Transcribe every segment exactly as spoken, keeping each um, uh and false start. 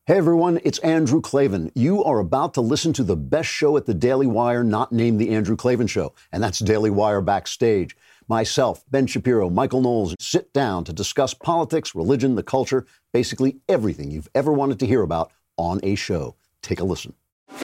Hey everyone, it's Andrew Klavan. You are about to listen to the best show at the Daily Wire, not named The Andrew Klavan Show, and that's Daily Wire Backstage. Myself, Ben Shapiro, Michael Knowles sit down to discuss politics, religion, the culture, basically everything you've ever wanted to hear about on a show. Take a listen.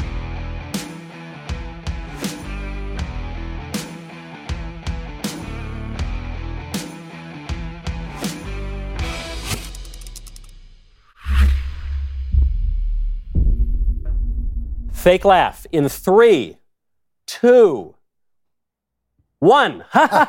Fake laugh in three, two, one.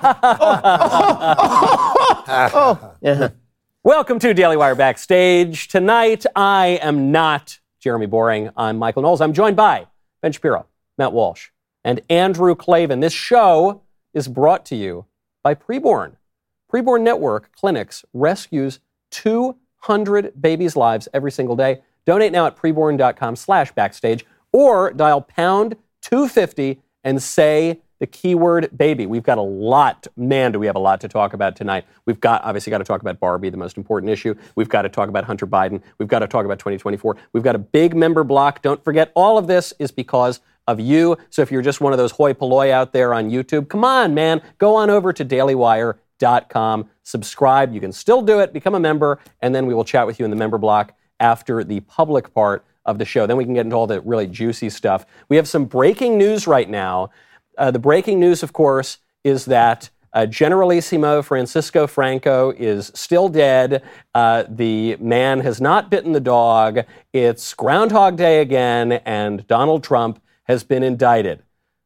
oh. Yeah. Welcome to Daily Wire Backstage. Tonight, I am not Jeremy Boring. I'm Michael Knowles. I'm joined by Ben Shapiro, Matt Walsh, and Andrew Klavan. This show is brought to you by Preborn. Preborn Network Clinics rescues two hundred babies' lives every single day. Donate now at preborn.com slash backstage. Or dial pound two fifty and say the keyword baby. We've got a lot, man, do we have a lot to talk about tonight. We've got, obviously, got to talk about Barbie, the most important issue. We've got to talk about Hunter Biden. We've got to talk about twenty twenty-four. We've got a big member block. Don't forget, all of this is because of you. So if you're just one of those hoi polloi out there on YouTube, come on, man, go on over to daily wire dot com, subscribe. You can still do it, become a member, and then we will chat with you in the member block after the public part of the show. Then we can get into all the really juicy stuff. We have some breaking news right now. Uh, the breaking news, of course, is that uh, Generalissimo Francisco Franco is still dead. Uh, the man has not bitten the dog. It's Groundhog Day again, and Donald Trump has been indicted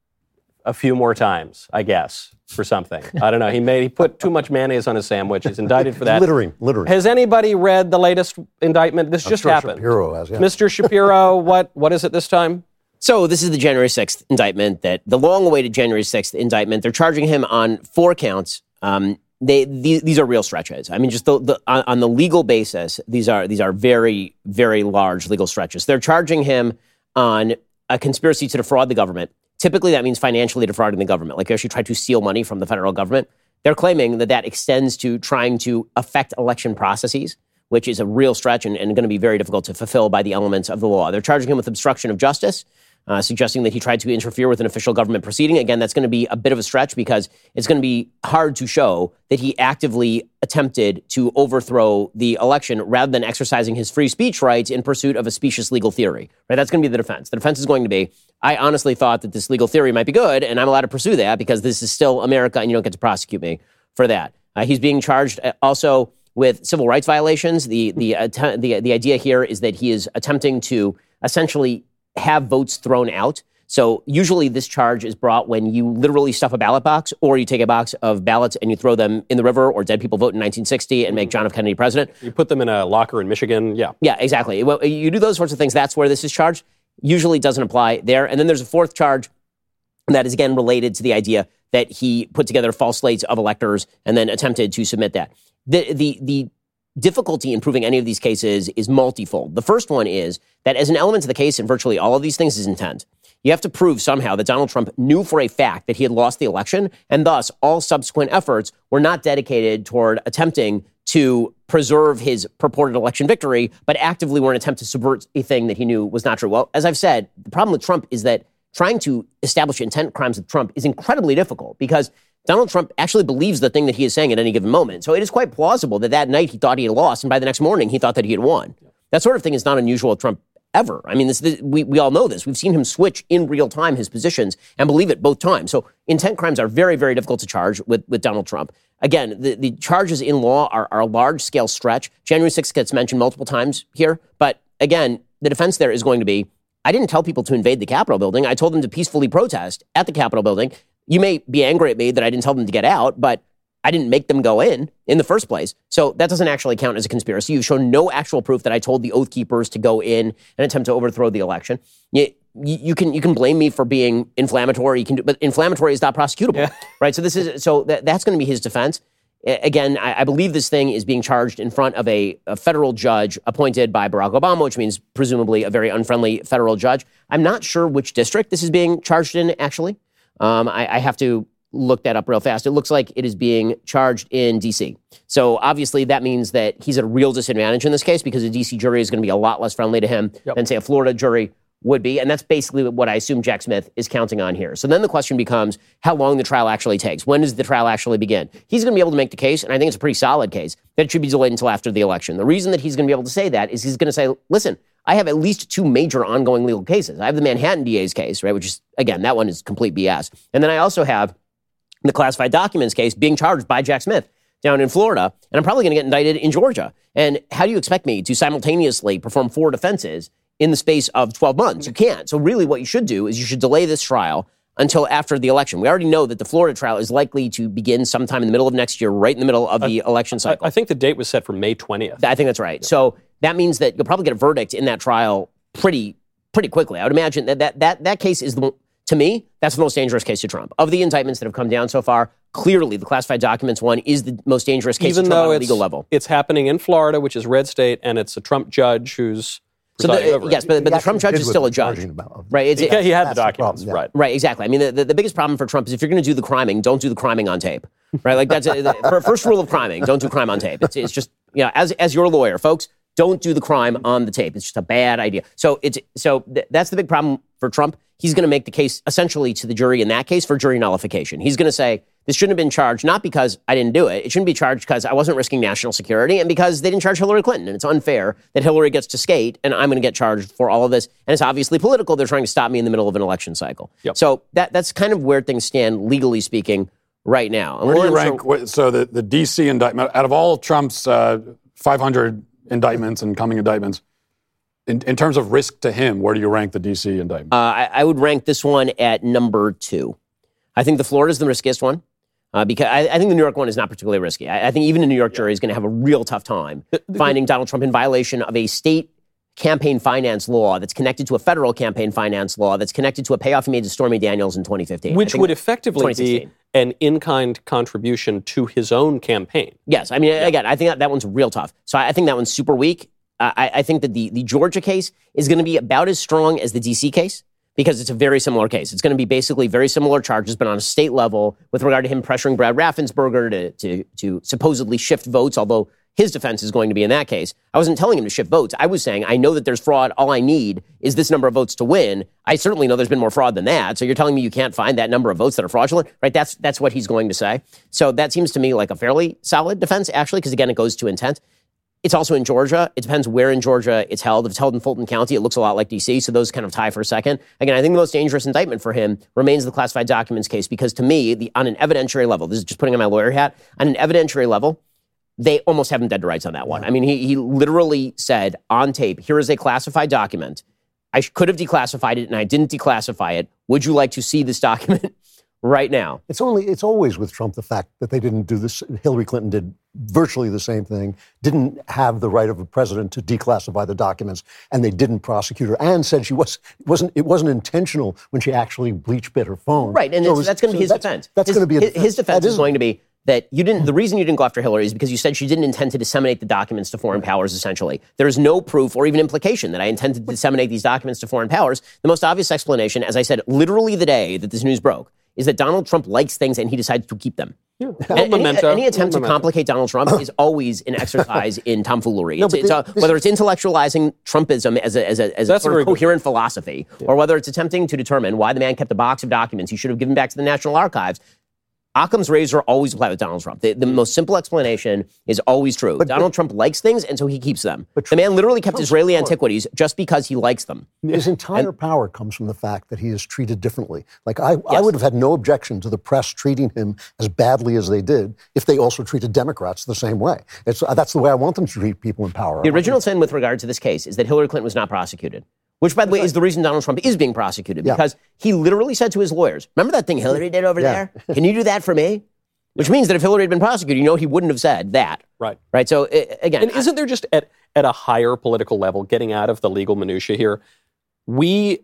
a few more times, I guess, for something. I don't know. He made he put too much mayonnaise on his sandwich. He's indicted for that. Littering, littering. Has anybody read the latest indictment? This I'm just sure happened. Shapiro has, yeah. Mister Shapiro, what what is it this time? So this is the January sixth indictment, that the long-awaited January sixth indictment. They're charging him on four counts. Um, they these, these are real stretches. I mean, just the, the on, on the legal basis, these are these are very very large legal stretches. They're charging him on a conspiracy to defraud the government. Typically, that means financially defrauding the government, like you actually try to steal money from the federal government. They're claiming that that extends to trying to affect election processes, which is a real stretch and, and going to be very difficult to fulfill by the elements of the law. They're charging him with obstruction of justice, uh, suggesting that he tried to interfere with an official government proceeding. Again, that's going to be a bit of a stretch because it's going to be hard to show that he actively attempted to overthrow the election rather than exercising his free speech rights in pursuit of a specious legal theory. Right? That's going to be the defense. The defense is going to be, I honestly thought that this legal theory might be good, and I'm allowed to pursue that because this is still America, and you don't get to prosecute me for that. Uh, he's being charged also with civil rights violations. The the, uh, the the idea here is that he is attempting to essentially have votes thrown out. So usually this charge is brought when you literally stuff a ballot box, or you take a box of ballots and you throw them in the river, or dead people vote in nineteen sixty and make John F. Kennedy president. You put them in a locker in Michigan. Yeah. Yeah, exactly. Well, you do those sorts of things. That's where this is charged. Usually doesn't apply there. And then there's a fourth charge that is, again, related to the idea that he put together false slates of electors and then attempted to submit that. The, the, the difficulty in proving any of these cases is multifold. The first one is that as an element of the case in virtually all of these things is intent. You have to prove somehow that Donald Trump knew for a fact that he had lost the election, and thus all subsequent efforts were not dedicated toward attempting to preserve his purported election victory, but actively were an attempt to subvert a thing that he knew was not true. Well, as I've said, the problem with Trump is that trying to establish intent crimes with Trump is incredibly difficult because Donald Trump actually believes the thing that he is saying at any given moment. So it is quite plausible that that night he thought he had lost, and by the next morning he thought that he had won. That sort of thing is not unusual with Trump ever. I mean, this, this, we, we all know this. We've seen him switch in real time his positions and believe it both times. So intent crimes are very, very difficult to charge with, with Donald Trump. Again, the, the charges in law are, are a large-scale stretch. January sixth gets mentioned multiple times here. But again, the defense there is going to be, I didn't tell people to invade the Capitol building. I told them to peacefully protest at the Capitol building. You may be angry at me that I didn't tell them to get out, but I didn't make them go in in the first place. So that doesn't actually count as a conspiracy. You've shown no actual proof that I told the Oath Keepers to go in and attempt to overthrow the election. You, you can you can blame me for being inflammatory, you can do, but inflammatory is not prosecutable, yeah. right? So this is so that, that's going to be his defense. Again, I, I believe this thing is being charged in front of a, a federal judge appointed by Barack Obama, which means presumably a very unfriendly federal judge. I'm not sure which district this is being charged in, actually. Um, I, I have to look that up real fast. It looks like it is being charged in D C. So obviously that means that he's at a real disadvantage in this case because a D C jury is going to be a lot less friendly to him yep. than, say, a Florida jury would be. And that's basically what I assume Jack Smith is counting on here. So then the question becomes how long the trial actually takes. When does the trial actually begin? He's going to be able to make the case, and I think it's a pretty solid case, that it should be delayed until after the election. The reason that he's going to be able to say that is he's going to say, listen, I have at least two major ongoing legal cases. I have the Manhattan D A's case, right, which is, again, that one is complete B S. And then I also have the classified documents case being charged by Jack Smith down in Florida, and I'm probably going to get indicted in Georgia. And how do you expect me to simultaneously perform four defenses in the space of twelve months? You can't. So really what you should do is you should delay this trial until after the election. We already know that the Florida trial is likely to begin sometime in the middle of next year, right in the middle of the I, election cycle. I, I think the date was set for May twentieth. I think that's right. Yeah. So that means that you'll probably get a verdict in that trial pretty pretty quickly. I would imagine that that that, that case is, the to me, that's the most dangerous case to Trump. Of the indictments that have come down so far, clearly the classified documents one is the most dangerous case Even to Trump though on a it's, legal level. It's happening in Florida, which is red state, and it's a Trump judge who's So the, yes, but, but the Trump judge is still a judge, right? It's, yeah, he had the documents, the problem, yeah. right? Right, exactly. I mean, the, the, the biggest problem for Trump is if you're going to do the criming, don't do the criming on tape, right? Like that's a, the first rule of criming: don't do crime on tape. It's, it's just, you know, as as your lawyer, folks, don't do the crime on the tape. It's just a bad idea. So it's so th- that's the big problem for Trump. He's going to make the case essentially to the jury in that case for jury nullification. He's going to say, this shouldn't have been charged, not because I didn't do it. It shouldn't be charged because I wasn't risking national security and because they didn't charge Hillary Clinton. And it's unfair that Hillary gets to skate and I'm going to get charged for all of this. And it's obviously political. They're trying to stop me in the middle of an election cycle. Yep. So that that's kind of where things stand, legally speaking, right now. And where do you sure, rank, so the, the D C indictment, out of all Trump's uh, five hundred indictments and coming indictments, in, in terms of risk to him, where do you rank the D C indictment? Uh, I, I would rank this one at number two. I think the Florida is the riskiest one. Uh, because I, I think the New York one is not particularly risky. I, I think even a New York jury is going to have a real tough time finding Donald Trump in violation of a state campaign finance law that's connected to a federal campaign finance law that's connected to a payoff he made to Stormy Daniels in twenty fifteen. Which would effectively be an in-kind contribution to his own campaign. Yes. I mean, yeah. again, I think that, that one's real tough. So I, I think that one's super weak. Uh, I, I think that the, the Georgia case is going to be about as strong as the D C case, because it's a very similar case. It's going to be basically very similar charges, but on a state level with regard to him pressuring Brad Raffensperger to, to, to supposedly shift votes, although his defense is going to be in that case. I wasn't telling him to shift votes. I was saying, I know that there's fraud. All I need is this number of votes to win. I certainly know there's been more fraud than that. So you're telling me you can't find that number of votes that are fraudulent, right? That's, that's what he's going to say. So that seems to me like a fairly solid defense, actually, because again, it goes to intent. It's also in Georgia. It depends where in Georgia it's held. If it's held in Fulton County, it looks a lot like D C, so those kind of tie for a second. Again, I think the most dangerous indictment for him remains the classified documents case, because to me, the, on an evidentiary level, this is just putting on my lawyer hat, on an evidentiary level, they almost have him dead to rights on that one. I mean, he, he literally said on tape, here is a classified document. I could have declassified it, and I didn't declassify it. Would you like to see this document right now? It's only it's always with Trump the fact that they didn't do this. Hillary Clinton did virtually the same thing, didn't have the right of a president to declassify the documents, and they didn't prosecute her, and said she was it wasn't it wasn't intentional when she actually bleach bit her phone. Right, and so it's, was, that's going to so be his that's, defense. That's his, going to be a his, defense. his defense that is going to be that you didn't. The reason you didn't go after Hillary is because you said she didn't intend to disseminate the documents to foreign powers. Essentially, there is no proof or even implication that I intended to disseminate these documents to foreign powers. The most obvious explanation, as I said, literally the day that this news broke, is that Donald Trump likes things and he decided to keep them. Yeah. Any, memento, any attempt to memento. complicate Donald Trump is always an exercise in tomfoolery. No, it's, it's this, a, whether it's intellectualizing Trumpism as a, as a, as a sort of coherent good. philosophy, yeah. or whether it's attempting to determine why the man kept a box of documents he should have given back to the National Archives. Occam's razor always apply with Donald Trump. The, the most simple explanation is always true. But, Donald but, Trump likes things, and so he keeps them. But the man literally kept Trump's Israeli power. antiquities just because he likes them. His entire and, power comes from the fact that he is treated differently. Like, I, yes. I would have had no objection to the press treating him as badly as they did if they also treated Democrats the same way. It's, that's the way I want them to treat people in power. The original sin with regard to this case is that Hillary Clinton was not prosecuted. Which, by the way, is the reason Donald Trump is being prosecuted. Yeah. Because he literally said to his lawyers, remember that thing Hillary did over yeah. there? Can you do that for me? Which means that if Hillary had been prosecuted, you know, he wouldn't have said that. Right. Right. So, uh, again. And isn't there just at, at a higher political level, getting out of the legal minutia here, we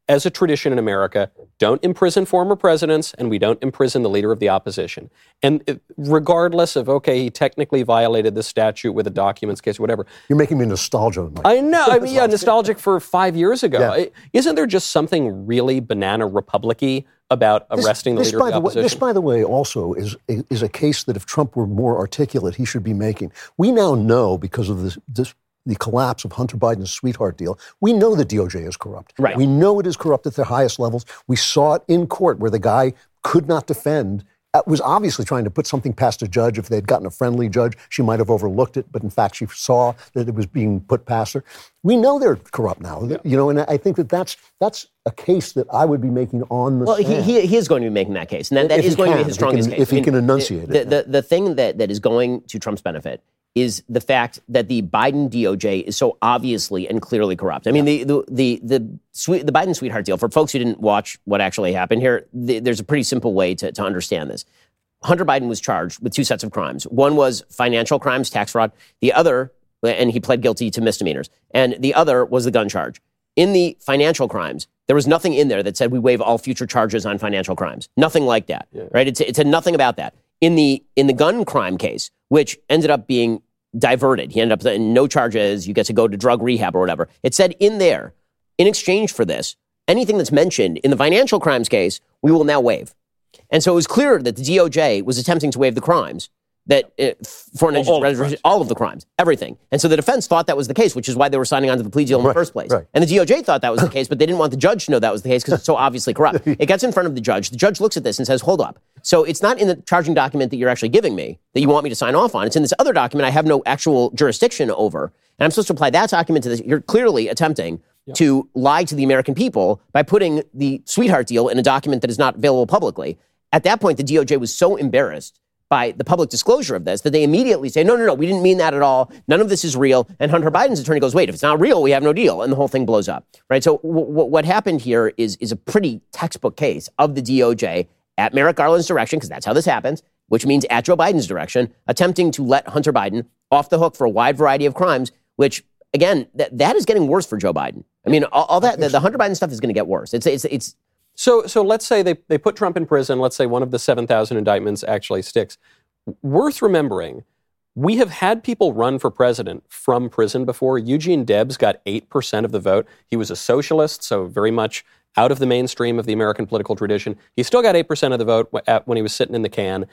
as a tradition in America, don't imprison former presidents, and we don't imprison the leader of the opposition. And regardless of, okay, he technically violated this statute with a documents case or whatever. You're making me nostalgic. Mike. I know. I mean, yeah, nostalgic for five years ago. Yeah. Isn't there just something really banana republic-y about arresting this, the this leader of the the way, opposition? this, by the way, also is, is a case that if Trump were more articulate, he should be making. We now know, because of this, this the collapse of Hunter Biden's sweetheart deal, we know the D O J is corrupt. Right. We know it is corrupt at the highest levels. We saw it in court where the guy could not defend, uh, was obviously trying to put something past a judge. If they'd gotten a friendly judge, she might have overlooked it, but in fact she saw that it was being put past her. We know they're corrupt now, yeah. you know, and I think that that's, that's a case that I would be making on the Well, stand. he, he, he is going to be making that case, and that, that If is he going can, to be his if he can- strongest case. if he I mean, can enunciate the, it. The, the thing that, that is going to Trump's benefit is the fact that the Biden D O J is so obviously and clearly corrupt. I mean, the the the the, sweet, the Biden sweetheart deal, for folks who didn't watch what actually happened here, the, there's a pretty simple way to, to understand this. Hunter Biden was charged with two sets of crimes. One was financial crimes, tax fraud. The other, and he pled guilty to misdemeanors. And the other was the gun charge. In the financial crimes, there was nothing in there that said we waive all future charges on financial crimes. Nothing like that, yeah. right? It, it said nothing about that. In the in the gun crime case, which ended up being diverted, he ended up in no charges, you get to go to drug rehab or whatever. It said in there, in exchange for this, anything that's mentioned in the financial crimes case, we will now waive. And so it was clear that the D O J was attempting to waive the crimes, that uh, foreign all, all, of all of the crimes, everything. And so the defense thought that was the case, which is why they were signing on to the plea deal in right, the first place. Right. And the D O J thought that was the case, but they didn't want the judge to know that was the case because it's so obviously corrupt. It gets in front of the judge. The judge looks at this and says, hold up. So it's not in the charging document that you're actually giving me that you want me to sign off on. It's in this other document I have no actual jurisdiction over. And I'm supposed to apply that document to this. You're clearly attempting yep. to lie to the American people by putting the sweetheart deal in a document that is not available publicly. At that point, the D O J was so embarrassed by the public disclosure of this that they immediately say, no, no, no, we didn't mean that at all. None of this is real. And Hunter Biden's attorney goes, wait, if it's not real, we have no deal. And the whole thing blows up, right? So w- w- what happened here is, is a pretty textbook case of the D O J at Merrick Garland's direction, because that's how this happens, which means at Joe Biden's direction, attempting to let Hunter Biden off the hook for a wide variety of crimes, which, again, that that is getting worse for Joe Biden. I mean, all, all that, the, the Hunter Biden stuff is going to get worse. It's, it's, it's, So, so let's say they, they put Trump in prison. Let's say one of the seven thousand indictments actually sticks. Worth remembering, we have had people run for president from prison before. Eugene Debs got eight percent of the vote. He was a socialist, so very much out of the mainstream of the American political tradition. He still got eight percent of the vote when he was sitting in the can.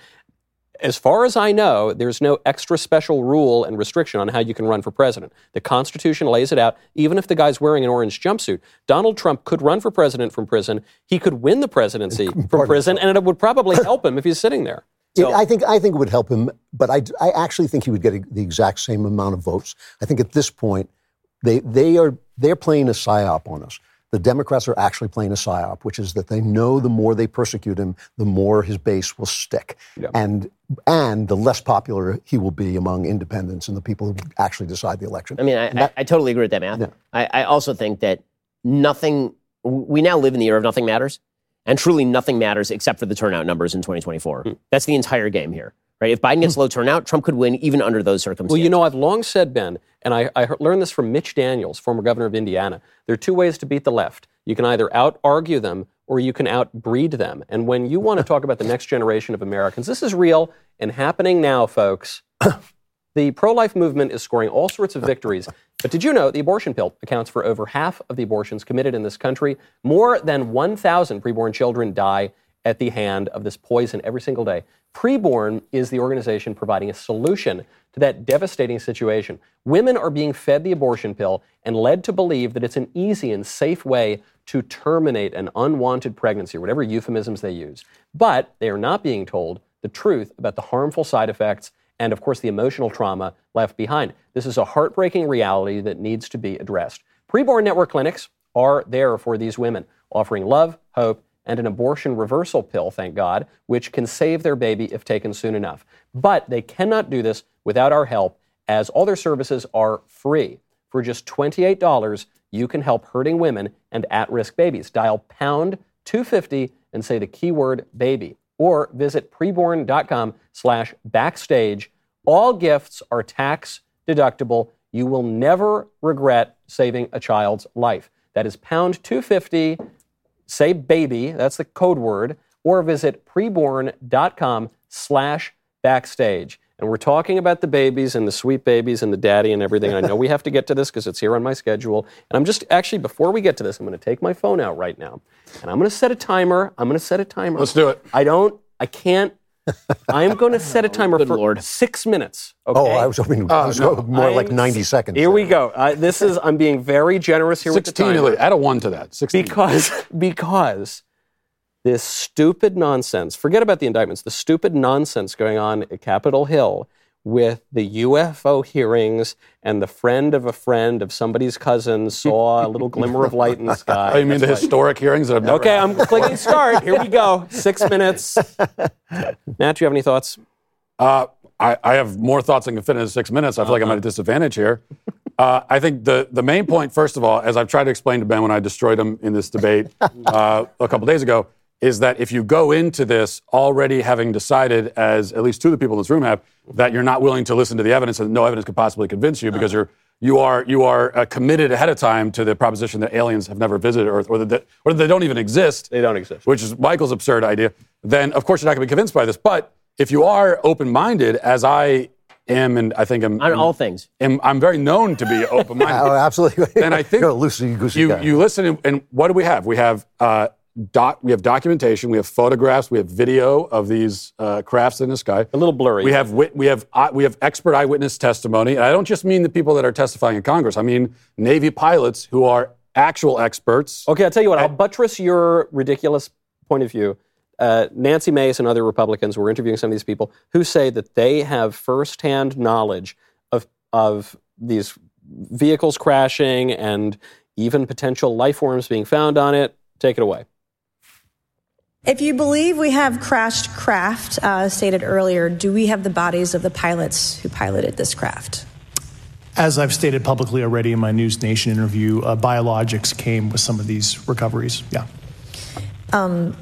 As far as I know, there's no extra special rule and restriction on how you can run for president. The Constitution lays it out. Even if the guy's wearing an orange jumpsuit, Donald Trump could run for president from prison. He could win the presidency from prison, and it would probably help him if he's sitting there. So, it, I think I think it would help him, but I, I actually think he would get a, the exact same amount of votes. I think at this point, they they are they're playing a psyop on us. The Democrats are actually playing a psyop, which is that they know the more they persecute him, the more his base will stick, yeah. and and the less popular he will be among independents and the people who actually decide the election. I mean, I, that, I, I totally agree with that, Matt. Yeah. I, I also think that nothing. We now live in the era of nothing matters. And truly nothing matters except for the turnout numbers in twenty twenty-four. Mm. That's the entire game here, right? If Biden gets low turnout, Trump could win even under those circumstances. Well, you know, I've long said, Ben, and I, I learned this from Mitch Daniels, former governor of Indiana, there are two ways to beat the left. You can either out-argue them or you can out-breed them. And when you want to talk about the next generation of Americans, this is real and happening now, folks. The pro-life movement is scoring all sorts of victories. But did you know the abortion pill accounts for over half of the abortions committed in this country? More than one thousand preborn children die at the hand of this poison every single day. Preborn is the organization providing a solution to that devastating situation. Women are being fed the abortion pill and led to believe that it's an easy and safe way to terminate an unwanted pregnancy, or whatever euphemisms they use. But they are not being told the truth about the harmful side effects and, of course, the emotional trauma left behind. This is a heartbreaking reality that needs to be addressed. Preborn Network clinics are there for these women, offering love, hope, and an abortion reversal pill, thank God, which can save their baby if taken soon enough. But they cannot do this without our help, as all their services are free. For just twenty-eight dollars, you can help hurting women and at-risk babies. Dial pound two fifty and say the keyword baby. Or visit preborn.com slash backstage. All gifts are tax deductible. You will never regret saving a child's life. That is pound two fifty, say baby, that's the code word, or visit preborn.com slash backstage. And we're talking about the babies and the sweet babies and the daddy and everything. And I know we have to get to this because it's here on my schedule. And I'm just, actually, before we get to this, I'm going to take my phone out right now. And I'm going to set a timer. I'm going to set a timer. Let's do it. I don't, I can't. I'm going to set a timer Good for Lord. six minutes. Okay? Oh, I was hoping I was no. more I'm- like ninety seconds. Here we go. Uh, this is, I'm being very generous here with the sixteen, timer. add a one to that. sixteen. Because, because this stupid nonsense, forget about the indictments, the stupid nonsense going on at Capitol Hill with the U F O hearings and the friend of a friend of somebody's cousin saw a little glimmer of light in the sky. Oh, you mean the historic hearings that have never Okay, I'm clicking start. Here we go. Six minutes. Matt, do you have any thoughts? Uh, I, I have more thoughts than can fit into six minutes. I feel like I'm at a disadvantage here. Uh, I think the, the main point, first of all, as I've tried to explain to Ben when I destroyed him in this debate uh, a couple days ago, is that if you go into this already having decided, as at least two of the people in this room have, that you're not willing to listen to the evidence and no evidence could possibly convince you because you're you are you are uh, committed ahead of time to the proposition that aliens have never visited Earth or that or that they don't even exist. They don't exist. Which is Michael's absurd idea. Then of course you're not going to be convinced by this. But if you are open-minded, as I am, and I think I'm On all things. am, I'm very known to be open-minded. Oh, absolutely. Then I think You're a loosey-goosey you guy. you listen and, and what do we have? We have uh, doc, we have documentation, we have photographs, we have video of these uh, crafts in the sky. A little blurry. We have wit, we have uh, we have expert eyewitness testimony, and I don't just mean the people that are testifying in Congress. I mean Navy pilots who are actual experts. Okay, I'll tell you what. I'll buttress your ridiculous point of view. Uh, Nancy Mace and other Republicans were interviewing some of these people who say that they have firsthand knowledge of of these vehicles crashing and even potential life forms being found on it. Take it away. If you believe we have crashed craft, uh, stated earlier, do we have the bodies of the pilots who piloted this craft? As I've stated publicly already in my News Nation interview, uh, biologics came with some of these recoveries. Yeah. Um,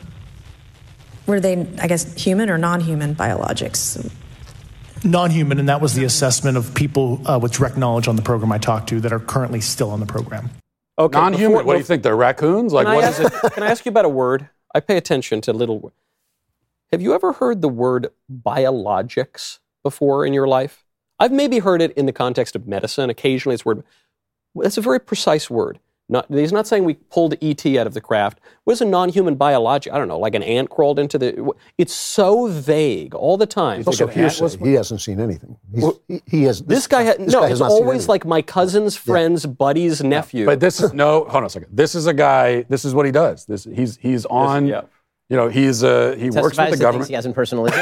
were they, I guess, human or non-human biologics? Non-human, and that was the assessment of people uh, with direct knowledge on the program I talked to that are currently still on the program. Okay, Non-human. before- What do you think? They're raccoons? Like Can I, what ask, is it? can I ask you about a word? I pay attention to little words. Have you ever heard the word biologics before in your life? I've maybe heard it in the context of medicine. Occasionally it's a word. That's a very precise word. Not, he's not saying we pulled E T out of the craft. What is a non-human biologic? I don't know, like an ant crawled into the... It's so vague all the time. Also, an ant hearsay. was- He hasn't seen anything. He's, he, he has. This guy, ha- this no, guy has it's not seen always anything. like my cousin's friend's buddy's nephew. But this is no. Hold on a second. This is a guy. This is what he does. This he's he's on. yeah. You know, he's uh, he works with Testifies the to things government. he hasn't personally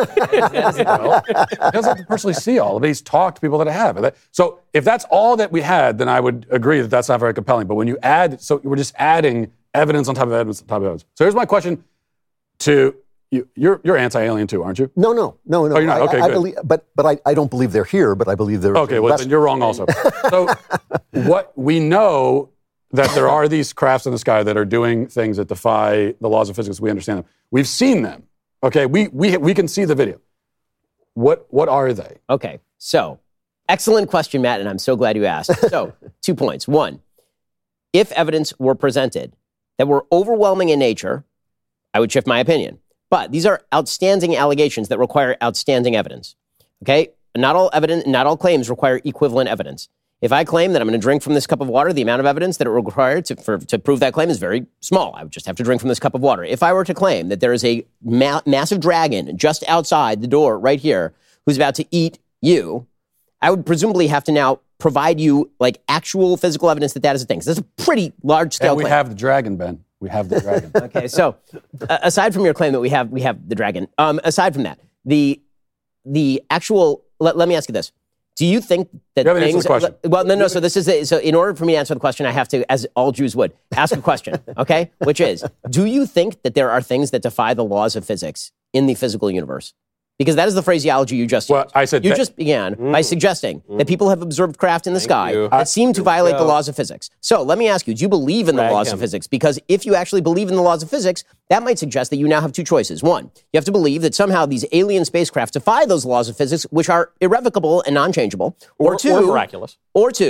seen. Well, he doesn't have to personally see all of it. He's talked to people that have. So if that's all that we had, then I would agree that that's not very compelling. But when you add, so we're just adding evidence on top of evidence on top of evidence. So here's my question to you. You're, you're anti-alien too, aren't you? No, no, no, no. Oh, you're not? I- Okay, I, I good. believe, but but I, I don't believe they're here. But I believe they're Okay, well, less- then you're wrong also. So what we know that there are these crafts in the sky that are doing things that defy the laws of physics. We understand them. We've seen them. Okay, we we we can see the video. What what are they? Okay, so excellent question, Matt, and I'm so glad you asked. So, two points. One, if evidence were presented that were overwhelming in nature, I would shift my opinion. But these are outstanding allegations that require outstanding evidence. Okay, not all evidence, not all claims require equivalent evidence. If I claim that I'm going to drink from this cup of water, the amount of evidence that it required to, for, to prove that claim is very small. I would just have to drink from this cup of water. If I were to claim that there is a ma- massive dragon just outside the door right here who's about to eat you, I would presumably have to now provide you like actual physical evidence that that is a thing. So that's a pretty large scale And we claim. have the dragon, Ben. We have the dragon. Okay, so uh, aside from your claim that we have we have the dragon, um, aside from that, the the actual let, let me ask you this. Do you think that You haven't answered things... the question. Well, no, no. So this is... A, so in order for me to answer the question, I have to, as all Jews would, ask a question, okay? Which is, do you think that there are things that defy the laws of physics in the physical universe? Because that is the phraseology you just Well, used. I said You that- just began by suggesting that people have observed craft in the sky you. that seem to violate the go. laws of physics. So let me ask you, do you believe in the Drag laws him. of physics? Because if you actually believe in the laws of physics, that might suggest that you now have two choices. One, you have to believe that somehow these alien spacecraft defy those laws of physics, which are irrevocable and non-changeable. Or, Or- two, or miraculous. Or two,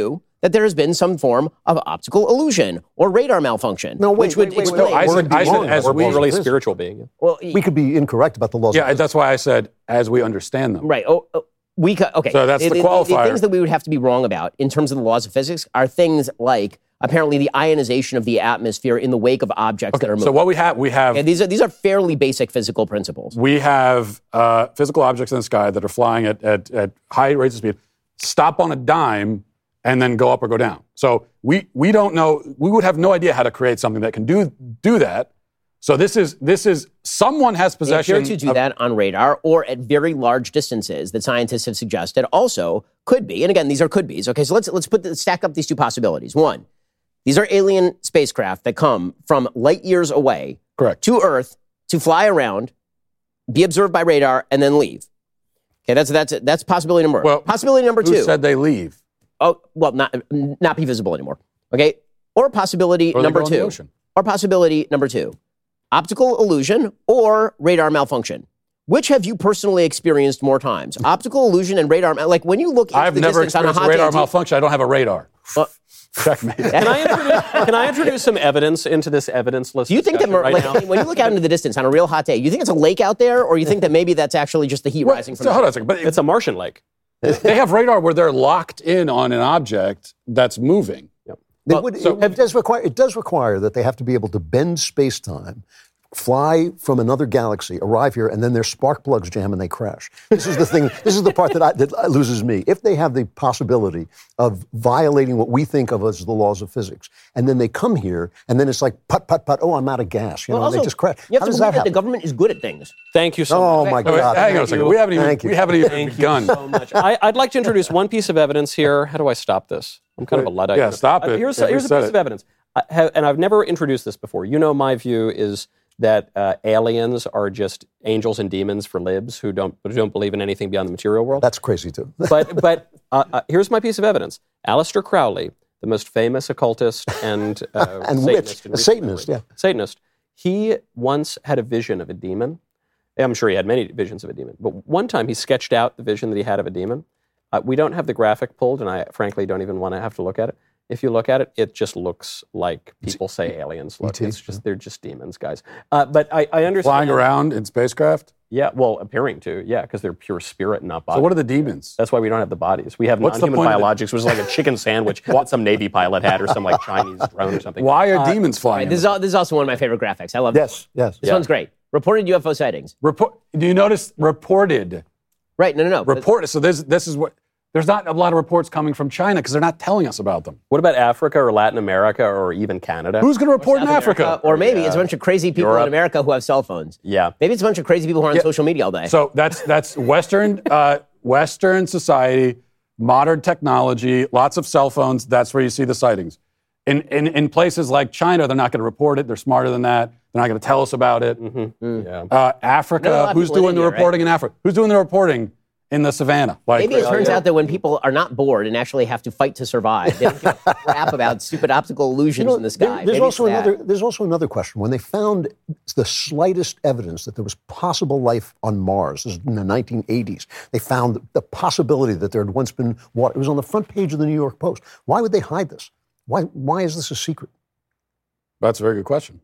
that there has been some form of optical illusion or radar malfunction, No, wait, which would wait, wait, wait. explain. No, I said, I said wrong. as We're we, really This- spiritual being. well, We could be incorrect about the laws. yeah, of that's why I said as we understand them. right. Oh, oh, we ca- okay. So that's the The qualifier. things that we would have to be wrong about in terms of the laws of physics are things like apparently the ionization of the atmosphere in the wake of objects that are moving. So what we have, we have, And these are these are fairly basic physical principles. we have uh, physical objects in the sky that are flying at, at, at high rates of speed, stop on a dime, and then go up or go down. So we we don't know, we would have no idea how to create something that can do do that. So this is this is someone has They possession. appear to do of- that on radar or at very large distances that scientists have suggested also could be. And again, these are could be's. Okay, so let's let's put the, stack up these two possibilities. One, these are alien spacecraft that come from light years away Correct. to Earth to fly around, be observed by radar, and then leave. Okay, that's that's that's possibility number one. Well, possibility number Who two. said they leave? Oh, well, not not be visible anymore. Okay, or possibility Or they number go in the two. ocean. Or possibility number two, optical illusion or radar malfunction. Which have you personally experienced more times? Optical illusion and radar. mal- Like when you look into I've the never distance on a experienced hot radar day, do you- malfunction. I don't have a radar. Well, Checkmate. Can I introduce, can I introduce some evidence into this evidence list? do you think that discussion right like, now? when you look out into the distance on a real hot day, you think it's a lake out there, or you think that maybe that's actually just the heat Well, rising from so the hold on a second. But It's a Martian lake. they have radar where they're locked in on an object that's moving. They Well, would, so- it, does require, it does require that they have to be able to bend space-time, fly from another galaxy, arrive here, and then their spark plugs jam and they crash. This is the thing. This is the part that, I, that loses me. If they have the possibility of violating what we think of as the laws of physics, and then they come here, and then it's like put put put. Oh, I'm out of gas. You know, Well, and they also, just crash. You have How to does believe that that the happen? government is good at things. Thank you so Oh much. my Wait, wait, God! hang on a Thank second. you. We haven't even Thank you. we haven't even Thank begun. you so much. I, I'd like to introduce one piece of evidence here. How do I stop this? I'm kind of a Luddite. Yeah, stop Uh, it. Here's, Yeah, we here's a said piece it. of evidence. I have, and I've never introduced this before. You know, my view is that uh, aliens are just angels and demons for libs who don't who don't believe in anything beyond the material world. That's crazy too. but but uh, uh, here's my piece of evidence. Aleister Crowley, the most famous occultist and uh, And Satanist witch, in a recent Satanist, memory. yeah. Satanist. He once had a vision of a demon. I'm sure he had many visions of a demon, but one time he sketched out the vision that he had of a demon. Uh, we don't have the graphic pulled, and I frankly don't even want to have to look at it. If you look at it, it just looks like people say aliens look. It's just they're just demons, guys. Uh, but I, I understand. Flying around in spacecraft. Yeah, well, appearing to, yeah, because they're pure spirit, not body. So what are the demons? That's why we don't have the bodies. We have What's the non-human point of it? biologics, which is like a chicken sandwich that some Navy pilot had or some like Chinese drone or something. Why are demons flying? Right, in this, is the- al- this is also one of my favorite graphics. I love Yes, yes. This one's great. Reported U F O sightings. Report, do you notice reported? Right, no, no, no. Reported. So this this is what. There's not a lot of reports coming from China because they're not telling us about them. What about Africa or Latin America or even Canada? Who's going to report in South Africa? America, or maybe it's a bunch of crazy people Europe. in America who have cell phones. Yeah. Maybe it's a bunch of crazy people who are on social media all day. So that's that's Western uh, Western society, modern technology, lots of cell phones. That's where you see the sightings. In in, in places like China, they're not going to report it. They're smarter than that. They're not going to tell us about it. Mm-hmm. Yeah. Uh, Not a lot Africa, of who's people in doing the India, right? reporting in Africa? Who's doing the reporting in the savannah? Like, Maybe it turns out that when people are not bored and actually have to fight to survive, they don't give a crap about stupid optical illusions You know, in the sky. there- there's Maybe also it's that. another. There's also another question. When they found the slightest evidence that there was possible life on Mars, this is in the nineteen eighties, they found the possibility that there had once been water. It was on the front page of the New York Post. Why would they hide this? Why? Why is this a secret? That's a very good question.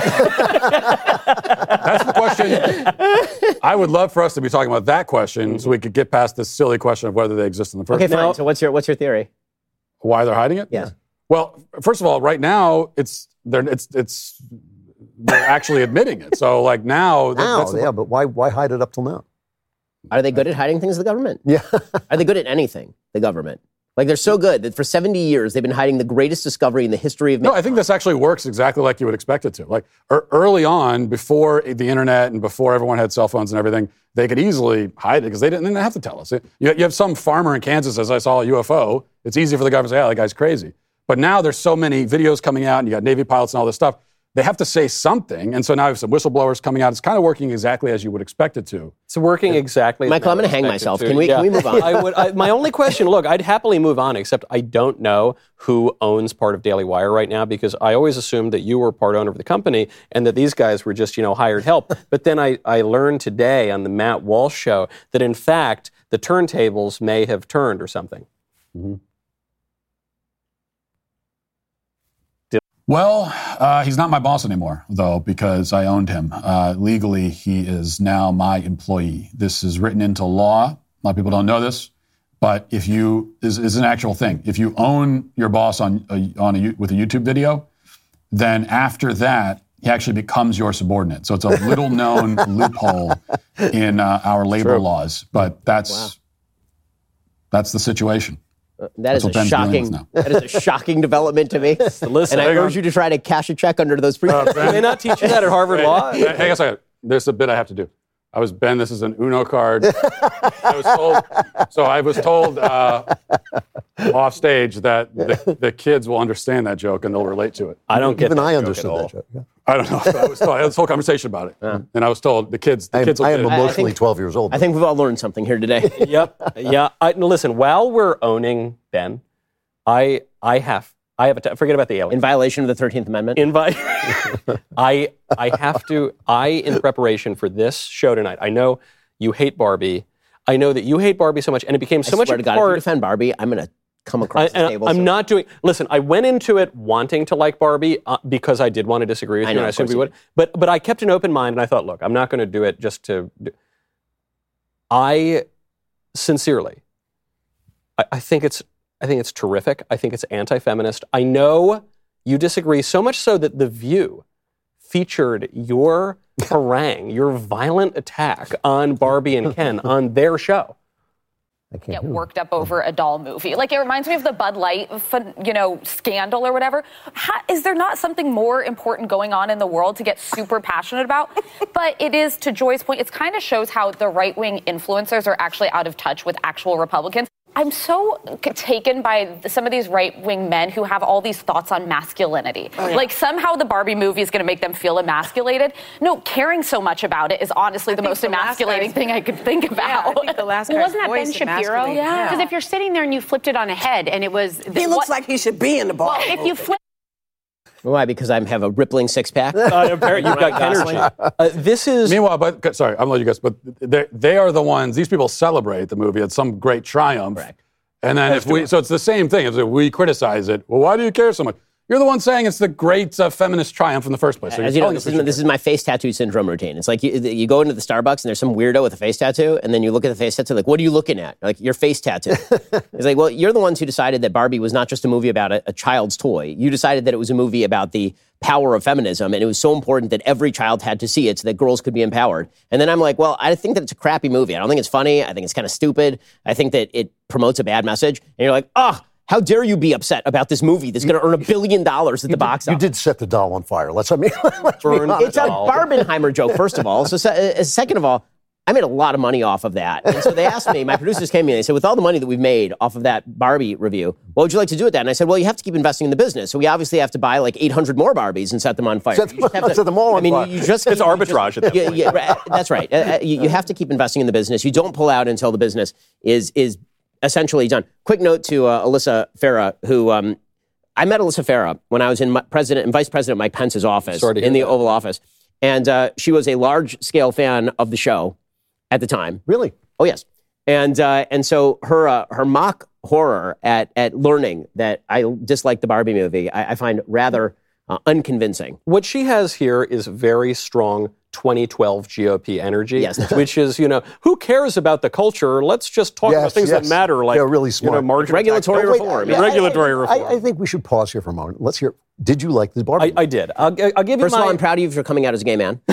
That's the question. I would love for us to be talking about that question so we could get past this silly question of whether they exist in the first Okay, place. fine. So what's your what's your theory? Why they're hiding it? Yeah. Well, first of all, right now it's they're it's it's they're actually admitting it. So like now, that- Now, that's the- yeah, but why? Why hide it up till now? Are they good at hiding things, the government? Yeah. Are they good at anything, the government? Like they're so good that for seventy years they've been hiding the greatest discovery in the history of No, man. I think this actually works exactly like you would expect it to. Like er, early on, before the internet and before everyone had cell phones and everything, they could easily hide it because they didn't, they didn't have to tell us. You, you have some farmer in Kansas says, I saw a U F O. It's easy for the government to say, yeah, that guy's crazy. But now there's so many videos coming out and you got Navy pilots and all this stuff. They have to say something. And so now you have some whistleblowers coming out. It's kind of working exactly as you would expect it to. It's working exactly. as Michael, I'm I gonna hang expected myself. to. Can we- can we move on? I would. I, my only question. Look, I'd happily move on, except I don't know who owns part of Daily Wire right now because I always assumed that you were part owner of the company and that these guys were just you know hired help. But then I I learned today on the Matt Walsh show that in fact the turntables may have turned or something. Well, uh, he's not my boss anymore, though, because I owned him. Uh, legally, he is now my employee. This is written into law. A lot of people don't know this, but if you is is an actual thing. If you own your boss on a, on a, with a YouTube video, then after that, he actually becomes your subordinate. So it's a little known loophole in uh, our labor True. laws, but that's Wow. that's the situation. Uh, that is That's what a Ben's dealing with shocking. now. That is a shocking development to me. Listen, and I hang urge on. you to try to cash a check under those. Pre- Uh, Do they not teach you that at Harvard Law? Hey, hang on a second. There's a bit I have to do. I was, Ben, this is an Uno card. I was told, so I was told uh, off stage that the, the kids will understand that joke and they'll relate to it. I don't get Even that I joke understood at all. that joke. Yeah. I don't know. I was told, I had this whole conversation about it. And I was told the kids, the I am, kids will I get am it. emotionally think- twelve years old. I think we've all learned something here today. Yep. Yeah. I, no, listen, while we're owning Ben, I I have I have a t- forget about the alien. In violation of the thirteenth Amendment. Invite. I I have to. I in preparation for this show tonight. I know you hate Barbie. I know that you hate Barbie so much, and it became so I much swear a to God, if you part. defend Barbie, I'm going to come I, across the and table. I'm so- not doing. Listen, I went into it wanting to like Barbie uh, because I did want to disagree with I you, know, and I of assumed course we you would. But but I kept an open mind, and I thought, look, I'm not going to do it just to. Do. I sincerely, I, I think it's. I think it's terrific. I think it's anti-feminist. I know you disagree, so much so that The View featured your harangue, your violent attack on Barbie and Ken on their show. I can't Get hear worked up over a doll movie. Like, it reminds me of the Bud Light, fun- you know, scandal or whatever. How, is there not something more important going on in the world to get super passionate about? But it is, to Joy's point, it kind of shows how the right-wing influencers are actually out of touch with actual Republicans. I'm so taken by some of these right-wing men who have all these thoughts on masculinity. Oh, yeah. Like, somehow the Barbie movie is going to make them feel emasculated. No, caring so much about it is honestly the most the emasculating guy's, thing I could think about. Yeah, I think the last well, guy's wasn't that voice Ben Shapiro? emasculated. Yeah. Because if you're sitting there and you flipped it on a head and it was... The, He looks what, like he should be in the ball. Well, if you flip... Why? Because I have a rippling six-pack? Uh, apparently you've got energy. Uh, this is... Meanwhile, but sorry, I'm going to let you guys, but they they are the ones, these people celebrate the movie. It's some great triumph. Correct. And then if we, so it's the same thing. If we criticize it, well, why do you care so much? You're the one saying it's the great uh, feminist triumph in the first place. So As you know, this is, this is my face tattoo syndrome routine. It's like you, you go into the Starbucks and there's some weirdo with a face tattoo, and then you look at the face tattoo, like, what are you looking at? Like, your face tattoo. It's like, well, you're the ones who decided that Barbie was not just a movie about a, a child's toy. You decided that it was a movie about the power of feminism, and it was so important that every child had to see it so that girls could be empowered. And then I'm like, well, I think that it's a crappy movie. I don't think it's funny. I think it's kind of stupid. I think that it promotes a bad message. And you're like, oh, how dare you be upset about this movie that's going to earn a billion dollars at the box You office? did set the doll on fire. Let's, I mean, let's be Burn honest. It's a Barbenheimer joke, first of all. So, se- uh, second of all, I made a lot of money off of that. And so they asked me, my producers came to me and they said, with all the money that we've made off of that Barbie review, what would you like to do with that? And I said, well, you have to keep investing in the business. So we obviously have to buy like eight hundred more Barbies and set them on fire. Set them- You just have to- set them all on I mean, fire. you just It's keep- you arbitrage just- at that yeah, point. yeah, right, that's right. Uh, uh, you, you have to keep investing in the business. You don't pull out until the business is is essentially done. Quick note to uh, Alyssa Farah, who um, I met Alyssa Farah when I was in my, President and Vice President Mike Pence's office Sorry to hear in the that. Oval Office, and uh, she was a large-scale fan of the show at the time. Really? Oh yes, and uh, and so her uh, her mock horror at at learning that I disliked the Barbie movie, I, I find rather uh, unconvincing. What she has here is very strong twenty twelve G O P energy, Yes, that's right. which is, you know, who cares about the culture? Let's just talk about Yes, things yes. that matter, like They're really You smart. know, marginal Regulatory tax- reform, Yeah, yeah. regulatory I, reform. I, I think we should pause here for a moment. Let's hear. Did you like the Barbie? I, I did. I'll, I'll give you First my. of all, I'm proud of you for coming out as a gay man.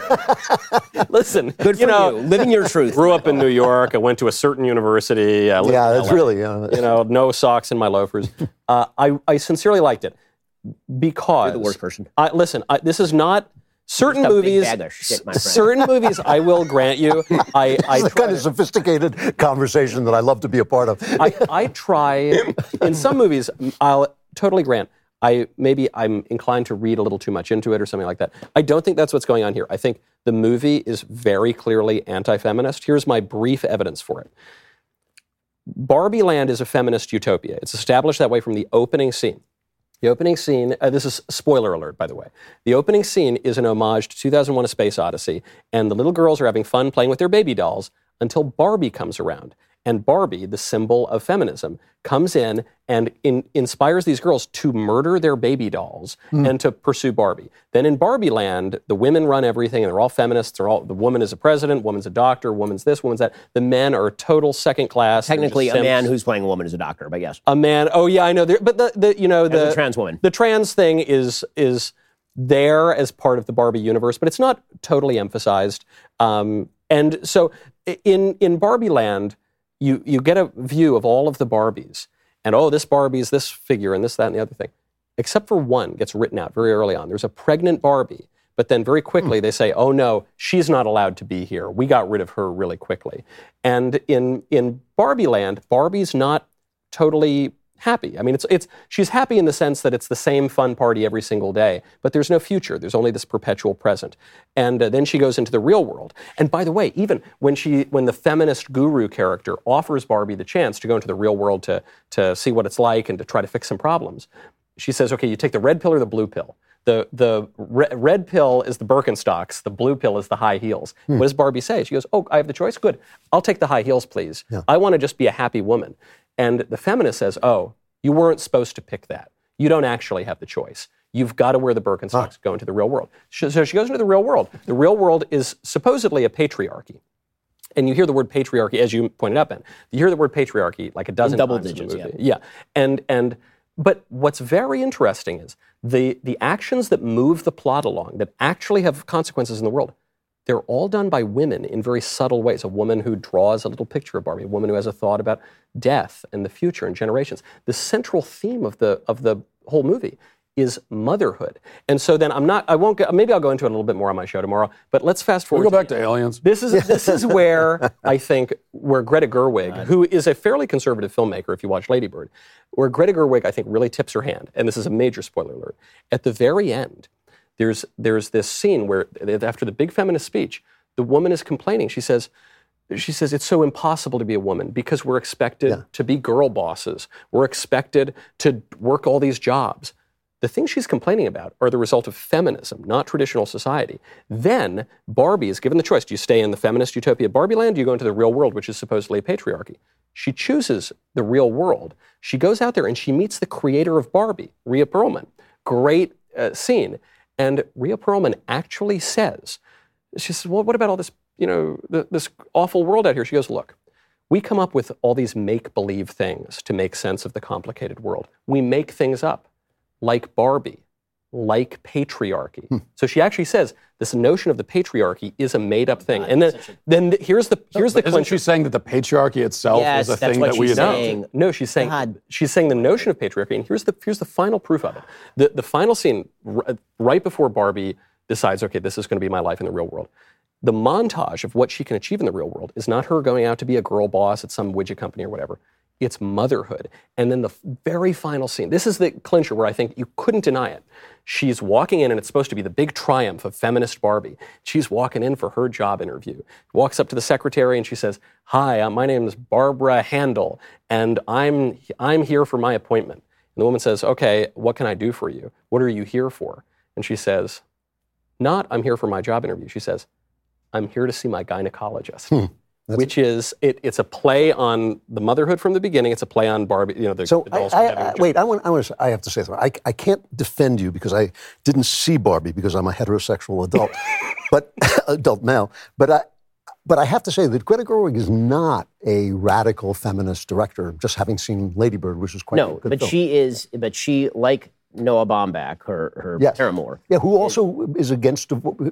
Listen, Good for you know, you, living your truth. grew up in New York. I went to a certain university. I lived yeah, in that's L A. really. Uh, You know, no socks in my loafers. Uh, I, I sincerely liked it because You're the worst person. I, listen, I, this is not certain Just a big movies. bag of shit, my friend. Certain movies, I will grant you. I, I it's the try kind of to- sophisticated conversation that I love to be a part of. I, I try in some movies. I'll totally grant. I maybe I'm inclined to read a little too much into it or something like that. I don't think that's what's going on here. I think the movie is very clearly anti-feminist. Here's my brief evidence for it. Barbie Land is a feminist utopia. It's established that way from the opening scene. The opening scene, uh, this is spoiler alert, by the way. The opening scene is an homage to two thousand one: A Space Odyssey, and the little girls are having fun playing with their baby dolls until Barbie comes around. And Barbie, the symbol of feminism, comes in and in, inspires these girls to murder their baby dolls mm. and to pursue Barbie. Then in Barbie land, the women run everything, and they're all feminists. They're all, the woman is a president, woman's a doctor, woman's this, woman's that. The men are total second class. Technically, a man who's playing a woman is a doctor, but yes. A man, oh yeah, I know. But the, the you know, the as a trans woman. The trans thing is is there as part of the Barbie universe, but it's not totally emphasized. Um, and so in in Barbie land, you you get a view of all of the Barbies, and oh, this Barbie is this figure, and this, that, and the other thing. Except for one gets written out very early on. There's a pregnant Barbie, but then very quickly they say, oh no, she's not allowed to be here. We got rid of her really quickly. And in in Barbie land, Barbie's not totally happy. I mean, it's it's she's happy in the sense that it's the same fun party every single day, but there's no future. There's only this perpetual present. And uh, then she goes into the real world. And by the way, even when she when the feminist guru character offers Barbie the chance to go into the real world to to see what it's like and to try to fix some problems, she says, okay, you take the red pill or the blue pill. The the re- red pill is the Birkenstocks. The blue pill is the high heels. Hmm. What does Barbie say? She goes, oh, I have the choice? Good. I'll take the high heels, please. Yeah. I want to just be a happy woman. And the feminist says, oh, you weren't supposed to pick that. You don't actually have the choice. You've got to wear the Birkenstocks huh. to go into the real world. So she goes into the real world. The real world is supposedly a patriarchy. And you hear the word patriarchy, as you pointed out, Ben. You hear the word patriarchy like a dozen double times digits, in the movie. yeah. Yeah. And, and, but what's very interesting is the, the actions that move the plot along, that actually have consequences in the world, they're all done by women in very subtle ways. A woman who draws a little picture of Barbie, a woman who has a thought about death and the future and generations. The central theme of the of the whole movie is motherhood. And so then I'm not, I won't go, maybe I'll go into it a little bit more on my show tomorrow, but let's fast forward. We'll go back to aliens. This is this is where I think, where Greta Gerwig, who is a fairly conservative filmmaker, if you watch Lady Bird, where Greta Gerwig, I think, really tips her hand, and this is a major spoiler alert, at the very end, there's there's this scene where after the big feminist speech, the woman is complaining. She says, she says, it's so impossible to be a woman because we're expected yeah. to be girl bosses. We're expected to work all these jobs. The things she's complaining about are the result of feminism, not traditional society. Then Barbie is given the choice. Do you stay in the feminist utopia Barbie land? Or do you go into the real world, which is supposedly a patriarchy? She chooses the real world. She goes out there and she meets the creator of Barbie, Rhea Perlman. Great uh, scene. And Rhea Perlman actually says, she says, well, what about all this, you know, the, this awful world out here? She goes, look, we come up with all these make-believe things to make sense of the complicated world. We make things up, like Barbie, like patriarchy. Hmm. So she actually says this notion of the patriarchy is a made-up thing. God, and then, a... then the, here's the here's the Isn't clincher. she saying that the patriarchy itself yes, is a thing that we saying. No, she's saying God. she's saying the notion of patriarchy. And here's the here's the final proof of it. The the final scene r- right before Barbie decides, okay, this is going to be my life in the real world. The montage of what she can achieve in the real world is not her going out to be a girl boss at some widget company or whatever. It's motherhood. And then the very final scene, this is the clincher where I think you couldn't deny it. She's walking in, and it's supposed to be the big triumph of feminist Barbie. She's walking in for her job interview. Walks up to the secretary, and she says, hi, uh, my name is Barbara Handel, and I'm I'm here for my appointment. And the woman says, okay, what can I do for you? What are you here for? And she says, not, I'm here for my job interview. She says, I'm here to see my gynecologist. Hmm. Which is, it, it's a play on the motherhood from the beginning. It's a play on Barbie, you know, the, so the dolls. I, I, I, wait, I want, I want to, I have to say something. I, I can't defend you because I didn't see Barbie because I'm a heterosexual adult, but adult male. But I, but I have to say that Greta Gerwig is not a radical feminist director. Just having seen Lady Bird, which is quite no, a good but film. she is. But she like. Noah Baumbach, her her yes. paramour. Yeah, who also is against,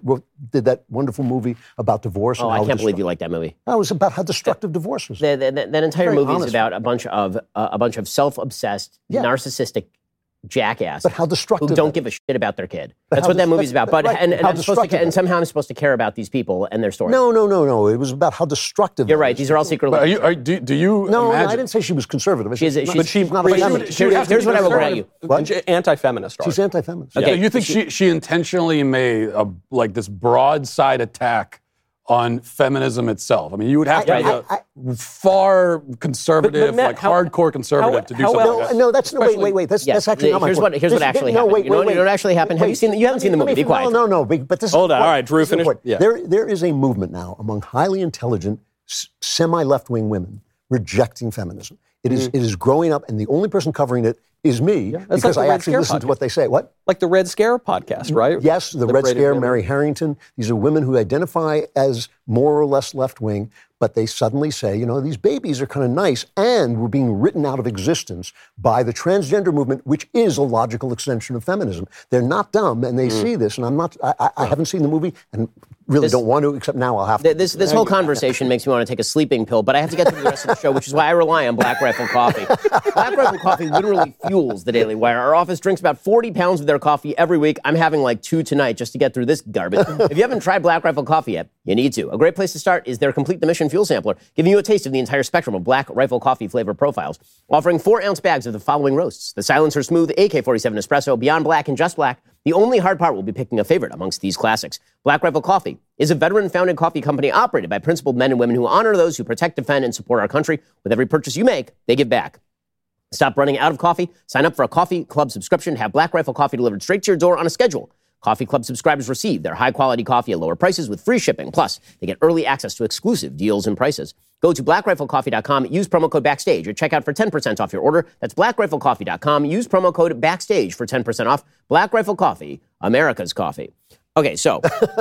did that wonderful movie about divorce. Oh, and I how can't destru- believe you like that movie. That was about how destructive divorce is. That, that, that entire Very movie honest. is about a bunch of uh, a bunch of self-obsessed, Yeah. narcissistic jackasses. But how destructive who don't that give a shit about their kid. But That's how what that dis- movie's that's- about. But right, and, and, how I'm supposed to, destructive and that- somehow I'm supposed to care about these people and their story. No, no, no, no. It was about how destructive. You're that right. is. These are all secret. But are you, are, do, do you No, no, imagine? I didn't say she was conservative. She's, She's she's, not- but she's not a she would- feminist. she would have to Here's be what I will conservative. grant you. What? Anti-feminist. She's anti-feminist. Okay. Yeah, you think She- she, she intentionally made a, like this broadside attack on feminism itself? I mean, you would have to I- be I- a I- far conservative, But- but Matt, like how- hardcore conservative how- to do how- something No, like that. no, that's no. Wait, Especially- wait, wait. That's, Yes. that's actually not my Here's point. what- here's what This- actually no, happened. wait, You know- wait, you know what wait. actually happened? Have you Wait, seen the- you haven't seen the let me movie. Be fin- quiet. No, no, no. But this is Hold on. the All point. right, Drew, This is the finish- point. yeah. There, there is a movement now among highly intelligent, s- semi-left-wing women rejecting feminism. It is it is growing up, and the only person covering it is me Yeah, because like I actually listen podcast. to what they say. What? Like the Red Scare podcast, right? Yes, the Red Liberated Scare, women. Mary Harrington. These are women who identify as more or less left-wing, but they suddenly say, you know, these babies are kind of nice, and we're being written out of existence by the transgender movement, which is a logical extension of feminism. They're not dumb, and they Mm. see this, and I'm not, I, I, I haven't seen the movie, and really This- don't want to, except now I'll have to. Th- This this whole conversation makes me want to take a sleeping pill, but I have to get through the rest of the show, which is why I rely on Black Rifle Coffee. Black Rifle Coffee literally fuels the Daily Wire. Our office drinks about forty pounds of their coffee every week. I'm having like two tonight just to get through this garbage. If you haven't tried Black Rifle Coffee yet, you need to. A great place to start is their Complete the Mission Fuel Sampler, giving you a taste of the entire spectrum of Black Rifle Coffee flavor profiles, offering four-ounce bags of the following roasts: the Silencer Smooth, A K forty-seven Espresso, Beyond Black, and Just Black. The only hard part will be picking a favorite amongst these classics. Black Rifle Coffee is a veteran-founded coffee company operated by principled men and women who honor those who protect, defend, and support our country. With every purchase you make, they give back. Stop running out of coffee. Sign up for a Coffee Club subscription. Have Black Rifle Coffee delivered straight to your door on a schedule. Coffee Club subscribers receive their high-quality coffee at lower prices with free shipping. Plus, they get early access to exclusive deals and prices. Go to black rifle coffee dot com, use promo code BACKSTAGE at checkout for ten percent off your order. That's black rifle coffee dot com. Use promo code BACKSTAGE for ten percent off. Black Rifle Coffee, America's coffee. Okay, so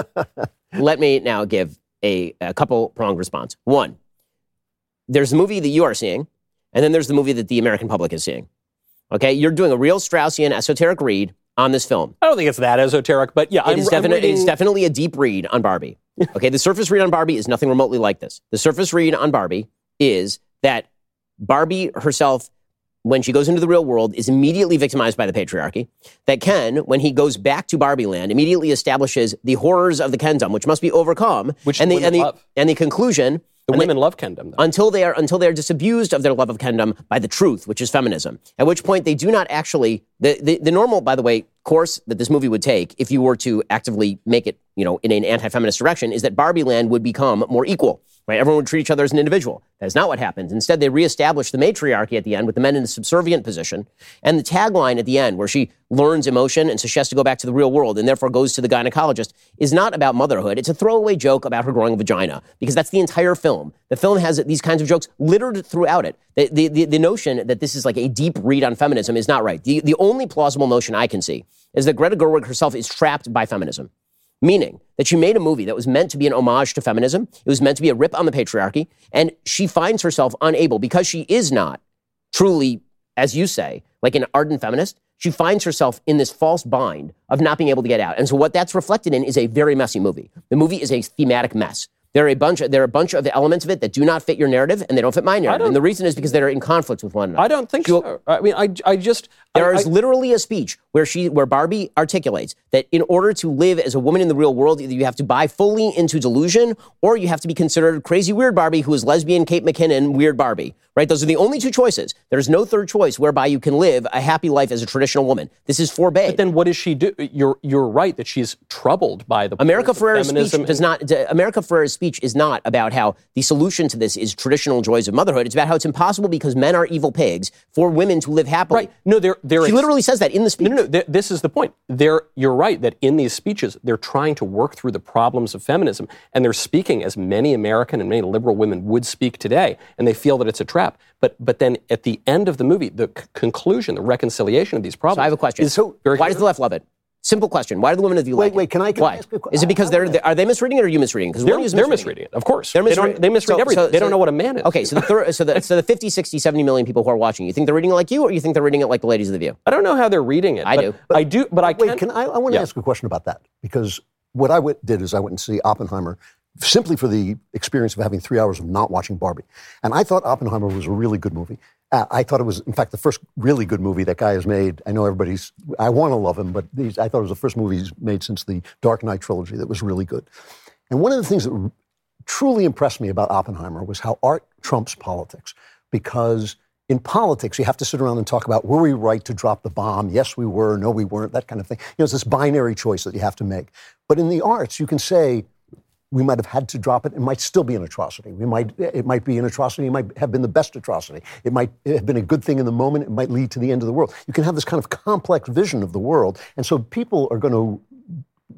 let me now give a, a couple pronged response. One, there's a movie that you are seeing, and then there's the movie that the American public is seeing. Okay, you're doing a real Straussian esoteric read on this film. I don't think it's that esoteric, but yeah, It I'm, is I'm definitely, reading- it's definitely a deep read on Barbie. Okay, the surface read on Barbie is nothing remotely like this. The surface read on Barbie is that Barbie herself, when she goes into the real world, is immediately victimized by the patriarchy. That Ken, when he goes back to Barbie Land, immediately establishes the horrors of the Kendom, which must be overcome. Which and the, women and the, love. and the conclusion... The and women they- love Kendom, though. until they are until they are disabused of their love of Kendom by the truth, which is feminism. At which point they do not actually the, the the normal, by the way, course that this movie would take if you were to actively make it, you know, in an anti-feminist direction, is that Barbie Land would become more equal. Right? Everyone would treat each other as an individual. That is not what happens. Instead, they reestablish the matriarchy at the end with the men in a subservient position. And the tagline at the end, where she learns emotion and so she has to go back to the real world and therefore goes to the gynecologist, is not about motherhood. It's a throwaway joke about her growing a vagina, because that's the entire film. The film has these kinds of jokes littered throughout it. The, the, the, the notion that this is like a deep read on feminism is not right. The, the only plausible notion I can see is that Greta Gerwig herself is trapped by feminism. Meaning that she made a movie that was meant to be an homage to feminism. It was meant to be a rip on the patriarchy. And she finds herself unable, because she is not truly, as you say, like an ardent feminist. She finds herself in this false bind of not being able to get out. And so what that's reflected in is a very messy movie. The movie is a thematic mess. There are a bunch of, there are a bunch of elements of it that do not fit your narrative, and they don't fit my narrative. And the reason is because they're in conflict with one another. I don't think so. I mean, I, I just... There I, is I, literally a speech where she, where Barbie articulates that in order to live as a woman in the real world, either you have to buy fully into delusion, or you have to be considered crazy weird Barbie, who is lesbian Kate McKinnon, weird Barbie. Right? Those are the only two choices. There's no third choice whereby you can live a happy life as a traditional woman. This is forbade. But then what does she do? You're you're right that she's troubled by the America Ferrera's feminism speech does and- not. d- America Ferrera's speech is not about how the solution to this is traditional joys of motherhood. It's about how it's impossible because men are evil pigs for women to live happily. Right. No, they're they're. She literally says that in the speech. No, no, no. th- This is the point. They're, you're right that in these speeches, they're trying to work through the problems of feminism, and they're speaking as many American and many liberal women would speak today, and they feel that it's a trap. But but then at the end of the movie, the c- conclusion, the reconciliation of these problems. So I have a question. Is so very why does the left love it? Simple question. Why do the women of the view Wait, like wait, it? can I- can I Why? ask a que- Is it because I- I they're, wanna- they are they misreading it, or are you misreading it? Because They're, one is they're misreading misreading it, of course. They're They misreading don't, they misread so- everything. so- they don't so- know what a man is. Okay, so the, thir- so, the, so the fifty, sixty, seventy million people who are watching, you think they're reading it like you, or you think they're reading it like the ladies of the View? I don't know how they're reading it. I but do. I do, but I Wait, can. can I, I want to Yeah. ask a question about that, because what I went, did is I went and see Oppenheimer simply for the experience of having three hours of not watching Barbie. And I thought Oppenheimer was a really good movie. Uh, I thought it was, in fact, the first really good movie that guy has made. I know everybody's, I want to love him, but these, I thought it was the first movie he's made since the Dark Knight trilogy that was really good. And one of the things that truly impressed me about Oppenheimer was how art trumps politics. Because in politics, you have to sit around and talk about, were we right to drop the bomb? Yes, we were. No, we weren't. That kind of thing. You know, it's this binary choice that you have to make. But in the arts, you can say, we might have had to drop it. It might still be an atrocity. We might, it might be an atrocity. It might have been the best atrocity. It might have been a good thing in the moment. It might lead to the end of the world. You can have this kind of complex vision of the world. And so people are going to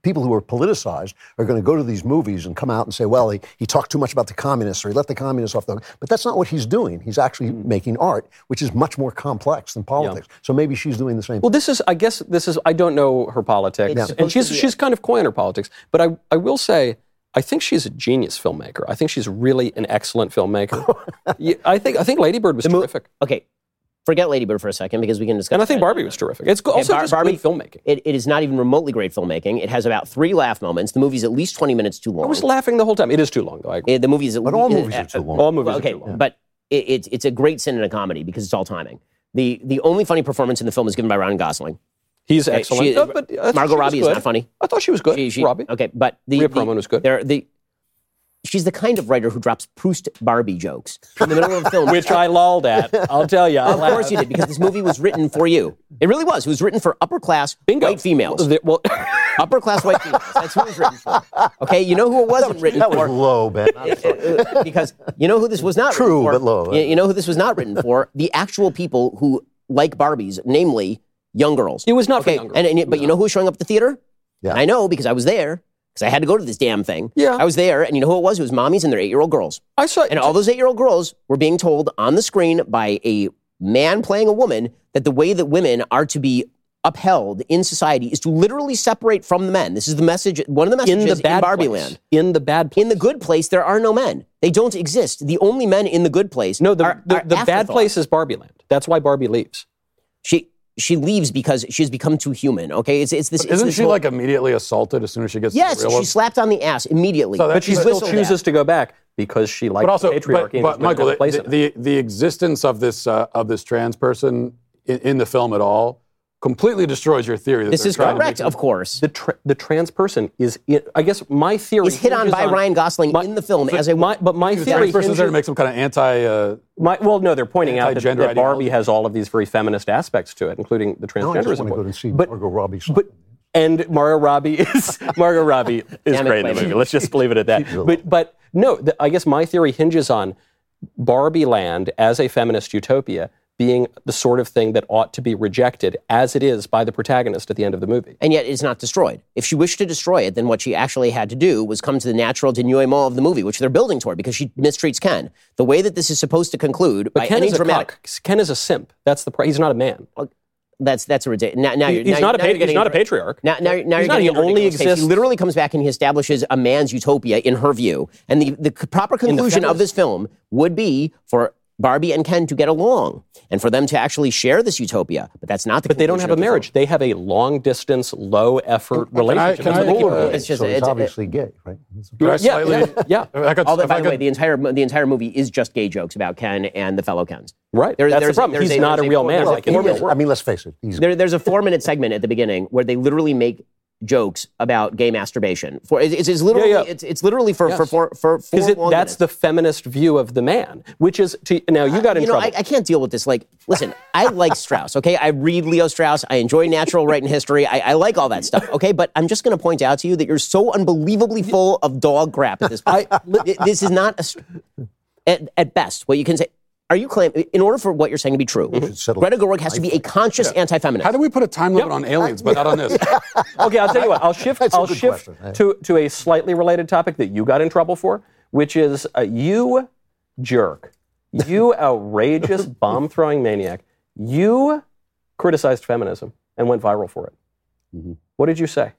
people who are politicized are going to go to these movies and come out and say, well, he, he talked too much about the communists or he let the communists off the hook. But that's not what he's doing. He's actually making art, which is much more complex than politics. Yeah. So maybe she's doing the same well, thing. This is, I guess, this is, I don't know her politics. It's And she's, to be she's kind of coy in her politics. But I, I will say, I think she's a genius filmmaker. I think she's really an excellent filmmaker. yeah, I think I think Lady Bird was The mo- terrific. Okay, forget Lady Bird for a second because we can discuss. And I think that. Barbie was terrific. It's Okay, also Bar- just Barbie, good filmmaking. It, it is not even remotely great filmmaking. It has about three laugh moments. The movie's at least twenty minutes too long. I was laughing the whole time. It is too long, though. I agree. Uh, the movie is at But least, all movies are too long. All movies Well, okay, are too long. but it, it, it's a great sin in a comedy because it's all timing. The the only funny performance in the film is given by Ryan Gosling. He's Okay, excellent. she- No, but, uh, Margot she was Robbie is good. not funny. I thought she was good. She, she, Robbie. Okay, but the, Rhea the Perlman was good. There, the she's the kind of writer who drops Proust Barbie jokes in the middle of a film, Which I lolled at. I'll tell you. Of course you did, because this movie was written for you. It really was. It was written for upper class Bingo. white females. The- well, Upper class white females. That's who it was written for. Okay, you know who it wasn't written That for? was low, Ben. I'm sorry. Uh, because you know who this was not True, written for? but low. You, you know who this was not written for? The actual people who like Barbies, namely young girls. It was not for okay, young girls. And, and, but you know who was showing up at the theater? Yeah. And I know because I was there. Because I had to go to this damn thing. Yeah. I was there, and you know who it was? It was mommies and their eight-year-old girls. I saw And all those eight-year-old girls were being told on the screen by a man playing a woman that the way that women are to be upheld in society is to literally separate from the men. This is the message, one of the in messages the bad in Barbie place. Land. In the bad place. In the good place, there are no men. They don't exist. The only men in the good place No, the, are, the, are the bad afterthoughts. place is Barbie Land. That's why Barbie leaves. She she leaves because she has become too human. Okay, it's it's this. it's Isn't this she whole- like immediately assaulted as soon as she gets Yes, to the real she's world? slapped on the ass immediately. So that- But she But- still whistled chooses at. to go back because she likes But also, patriarchy. but, and but doesn't Michael, have a place the, in it. the, the existence of this uh, of this trans person in, in the film at all completely destroys your theory. That This they're is trying to correct, make- of course. the tra- the trans person is, in, I guess my theory Is hit on hinges by Ryan Gosling my- in the film but as a my, but my The theory trans person's there to hinges- make some kind of anti. Uh, my, well, no, they're pointing out that, Anti-gender that Barbie ideology. has all of these very feminist aspects to it, including the Now I just transgenderism. want to go to see but, Margot Robbie. but and Margot Robbie is Margot Robbie is Damn it, great in the Clayton. movie. Let's just leave it at that. But but no, the, I guess my theory hinges on Barbie Land as a feminist utopia being the sort of thing that ought to be rejected as it is by the protagonist at the end of the movie. And yet it's not destroyed. If she wished to destroy it, then what she actually had to do was come to the natural denouement of the movie, which they're building toward, because she mistreats Ken. The way that this is supposed to conclude But by Ken any is a dramatic... cuck. Ken is a simp. That's the. Pro- he's not a man. That's that's a ridiculous... Now, now He- you're, he's now, not a now pa- you're he's getting not a into- patriarch. Now, now, now He's you're not. getting He into only ridiculous things. exists- He literally comes back and he establishes a man's utopia in her view. And the, the proper conclusion of feminist- this film would be for Barbie and Ken to get along and for them to actually share this utopia. But that's not the But they don't have conclusion a of the marriage. film. They have a long dit's low effort relationship. can That's I- what they keep uh, doing. It's just- so he's it's- obviously gay, right? could I Yeah, slightly, yeah, yeah. If I could, Although, if by I the way, could- the entire the entire movie is just gay jokes about Ken and the fellow Kens. Right. There- That's the there's a- problem. there's He's a- not a there's a real four- man there's a like in four the real minute- world. I mean, let's face it. He's There, there's a four-minute segment at the beginning where they literally make jokes about gay masturbation. For it's, it's literally Yeah, yeah. It's, it's literally for Yes. for for for four Because long that's minutes. the feminist view of the man, which is to, now you got in you know, trouble. I, I can't deal with this. Like, listen, I like Strauss, okay? I read Leo Strauss. I enjoy natural right and history. I, I like all that stuff, okay? But I'm just going to point out to you that you're so unbelievably full of dog crap at this point. I, this is not, a, st- at, at best, what you can say. Are you claiming, in order for what you're saying to be true, settle Greta Gerwig has to be a conscious anti-feminist? how do we put a time limit on aliens, but not on this? Okay, I'll tell you what. I'll shift. That's a I'll good shift question. to to a slightly related topic that you got in trouble for, which is uh, you jerk, you outrageous bomb throwing maniac. You criticized feminism and went viral for it. Mm-hmm. What did you say?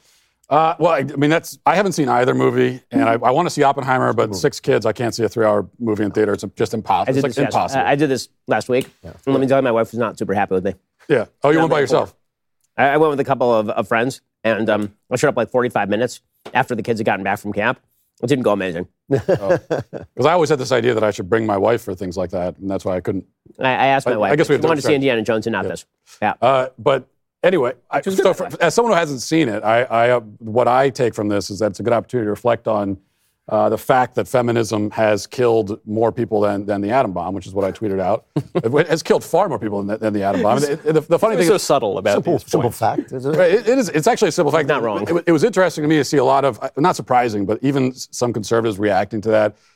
Uh, well, I, I mean, that's I haven't seen either movie, and I, I want to see Oppenheimer, but six kids, I can't see a three-hour movie in theater. It's just I impossible. did, It's like this, yes. impossible. I, I did this last week. And let me tell you, my wife was not super happy with me. yeah. Oh, you Yeah, went by I'm yourself. I, I went with a couple of, of friends, and um, I showed up like forty-five minutes after the kids had gotten back from camp. It didn't go amazing. Because I always had this idea that I should bring my wife for things like that, and that's why I couldn't. I, I asked my I- wife. I guess we she have to wanted to see stretch. Indiana Jones and not this. Yeah. Uh, but anyway, I, is good, so by for, the way. as someone who hasn't seen it, I, I uh, what I take from this is that it's a good opportunity to reflect on uh, the fact that feminism has killed more people than, than the atom bomb, which is what I tweeted out. It has killed far more people than the, than the atom bomb. It- it- the, the funny You're thing so is, subtle about simple, these simple points. fact. Is it? Right, It, it is. It's actually a simple fact. Not wrong. It, it was interesting to me to see a lot of, uh, not surprising, but even s- some conservatives reacting to that.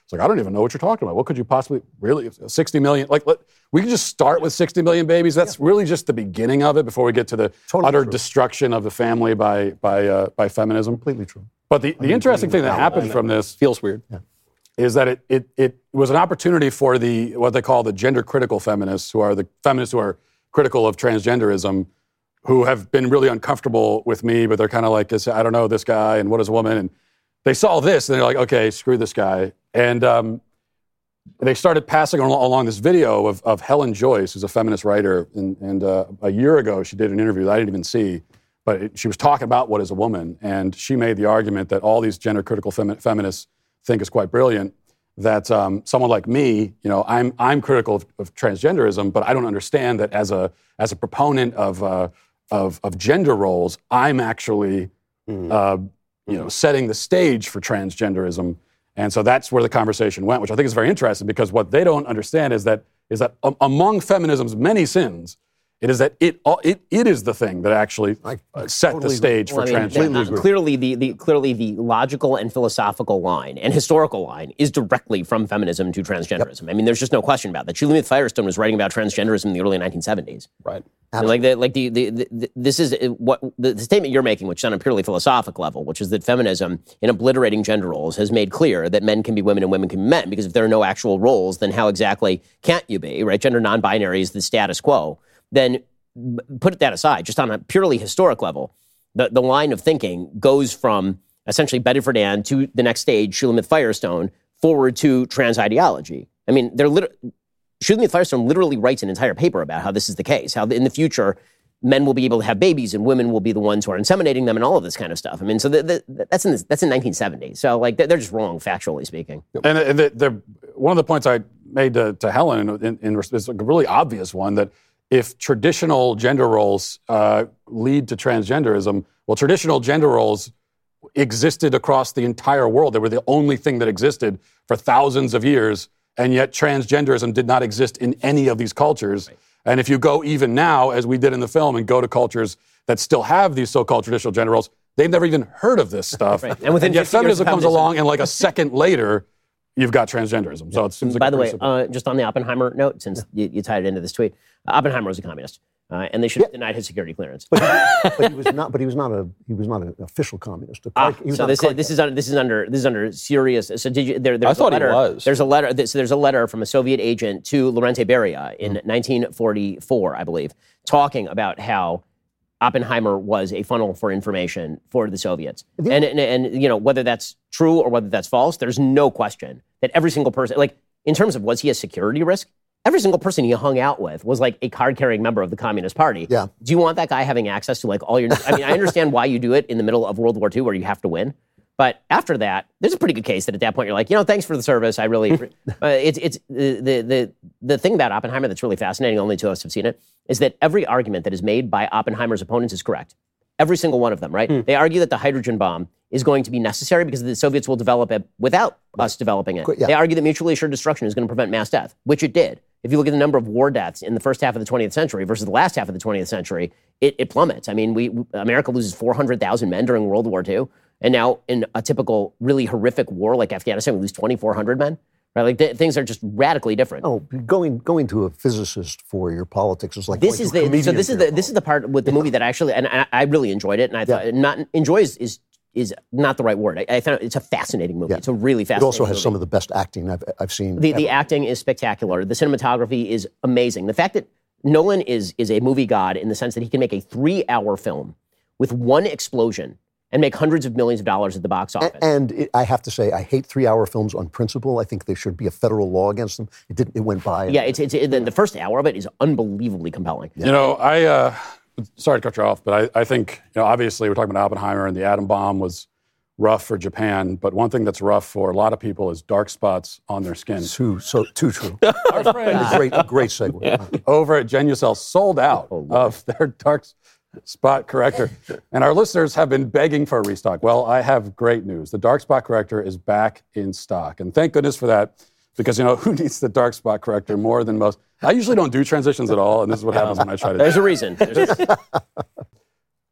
It's like, I don't even know what you're talking about. What could you possibly, really, sixty million? Like, let, we can just start with sixty million babies. That's yeah. really just the beginning of it before we get to the totally utter true. destruction of the family by by uh, by feminism. Completely true. But the, the I interesting thing that happened from this feels weird. Yeah. is that it, it it was an opportunity for the what they call the gender critical feminists, who are the feminists who are critical of transgenderism, who have been really uncomfortable with me, but they're kind of like, I don't know this guy, and what is a woman? And they saw this, and they're like, okay, screw this guy. And um, they started passing along this video of, of Helen Joyce, who's a feminist writer, and, and uh, a year ago she did an interview that I didn't even see, but it, she was talking about what is a woman, and she made the argument that all these gender critical femi- feminists think is quite brilliant, that um, someone like me, you know, I'm I'm critical of, of transgenderism, but I don't understand that as a as a proponent of uh, of, of gender roles, I'm actually mm. uh, you know setting the stage for transgenderism, and so that's where the conversation went, which I think is very interesting, because what they don't understand is that is that um, among feminism's many sins, it is that it it it is the thing that actually uh, set totally the stage well, for I mean, transgenderism. Clearly, the, the clearly the logical and philosophical line and historical line is directly from feminism to transgenderism. Yep. I mean, there's just no question about that. Shulamith Firestone was writing about transgenderism in the early nineteen seventies. Right. And like the like the, the, the, the this is what the, the statement you're making, which is on a purely philosophical level, which is that feminism, in obliterating gender roles, has made clear that men can be women and women can be men. Because if there are no actual roles, then how exactly can't you be? Right? Gender non-binary is the status quo. Then put that aside, just on a purely historic level, the, the line of thinking goes from essentially Betty Friedan to the next stage, Shulamith Firestone, forward to trans ideology. I mean, they're lit- Shulamith Firestone literally writes an entire paper about how this is the case, how in the future men will be able to have babies and women will be the ones who are inseminating them and all of this kind of stuff. I mean, so the, the, that's in the, that's in nineteen seventy. So like they're just wrong, factually speaking. And, and the, the, one of the points I made to, to Helen in, in, is a really obvious one, that if traditional gender roles uh, lead to transgenderism, well, traditional gender roles existed across the entire world. They were the only thing that existed for thousands of years, and yet transgenderism did not exist in any of these cultures. Right. And if you go even now, as we did in the film, and go to cultures that still have these so-called traditional gender roles, they've never even heard of this stuff. Right. And, within and yet feminism comes feminism. along, and like a second later, you've got transgenderism. So it seems like By the way, uh, just on the Oppenheimer note, since yeah. you, you tied it into this tweet, Oppenheimer was a communist, uh, and they should have yeah. denied his security clearance. But he, but he was not. But he was not a. He was not an official communist. Ah, so this is, this is under, this is under this is under serious. So did you? There, there's I thought a letter, he was. There's a letter. So there's a letter from a Soviet agent to Laurent Beria in mm. nineteen forty-four, I believe, talking about how Oppenheimer was a funnel for information for the Soviets. Yeah. And, and, and, you know, whether that's true or whether that's false, there's no question that every single person, like, in terms of was he a security risk? Every single person he hung out with was like a card-carrying member of the Communist Party. Yeah. Do you want that guy having access to, like, all your... I mean, I understand why you do it in the middle of World War Two where you have to win. But after that, there's a pretty good case that at that point you're like, you know, thanks for the service. I really... uh, it's it's the, the, the, the thing about Oppenheimer that's really fascinating, only two of us have seen it, is that every argument that is made by Oppenheimer's opponents is correct. Every single one of them, right? Mm. They argue that the hydrogen bomb is going to be necessary because the Soviets will develop it without us developing it. Yeah. They argue that mutually assured destruction is going to prevent mass death, which it did. If you look at the number of war deaths in the first half of the twentieth century versus the last half of the twentieth century, it, it plummets. I mean, we America loses four hundred thousand men during World War Two, and now in a typical really horrific war like Afghanistan, we lose twenty-four hundred men. Right, like th- things are just radically different. Oh, going going to a physicist for your politics is like this is the so this is the this is the part with the movie that actually and I, I really enjoyed it, and I thought yeah. not enjoy is, is is not the right word. I, I found it's a fascinating movie. Yeah. It's a really fascinating. It also has movie. some of the best acting I've I've seen. The ever. the acting is spectacular. The cinematography is amazing. The fact that Nolan is is a movie god in the sense that he can make a three hour film with one explosion and make hundreds of millions of dollars at the box office. And, and it, I have to say, I hate three-hour films on principle. I think there should be a federal law against them. It didn't. It went by. Yeah, it's, it's it, the first hour of it is unbelievably compelling. Yeah. You know, I uh, sorry to cut you off, but I, I think you know, obviously we're talking about Oppenheimer, and the atom bomb was rough for Japan. But one thing that's rough for a lot of people is dark spots on their skin. Too so too true. Our friend, great great segue. Yeah. Over at Genucel, sold out oh, of their dark spot corrector. And our listeners have been begging for a restock. Well, I have great news. The dark spot corrector is back in stock. And thank goodness for that, because, you know, who needs the dark spot corrector more than most? I usually don't do transitions at all, and this is what happens when I try to do it. There's a reason. There's a...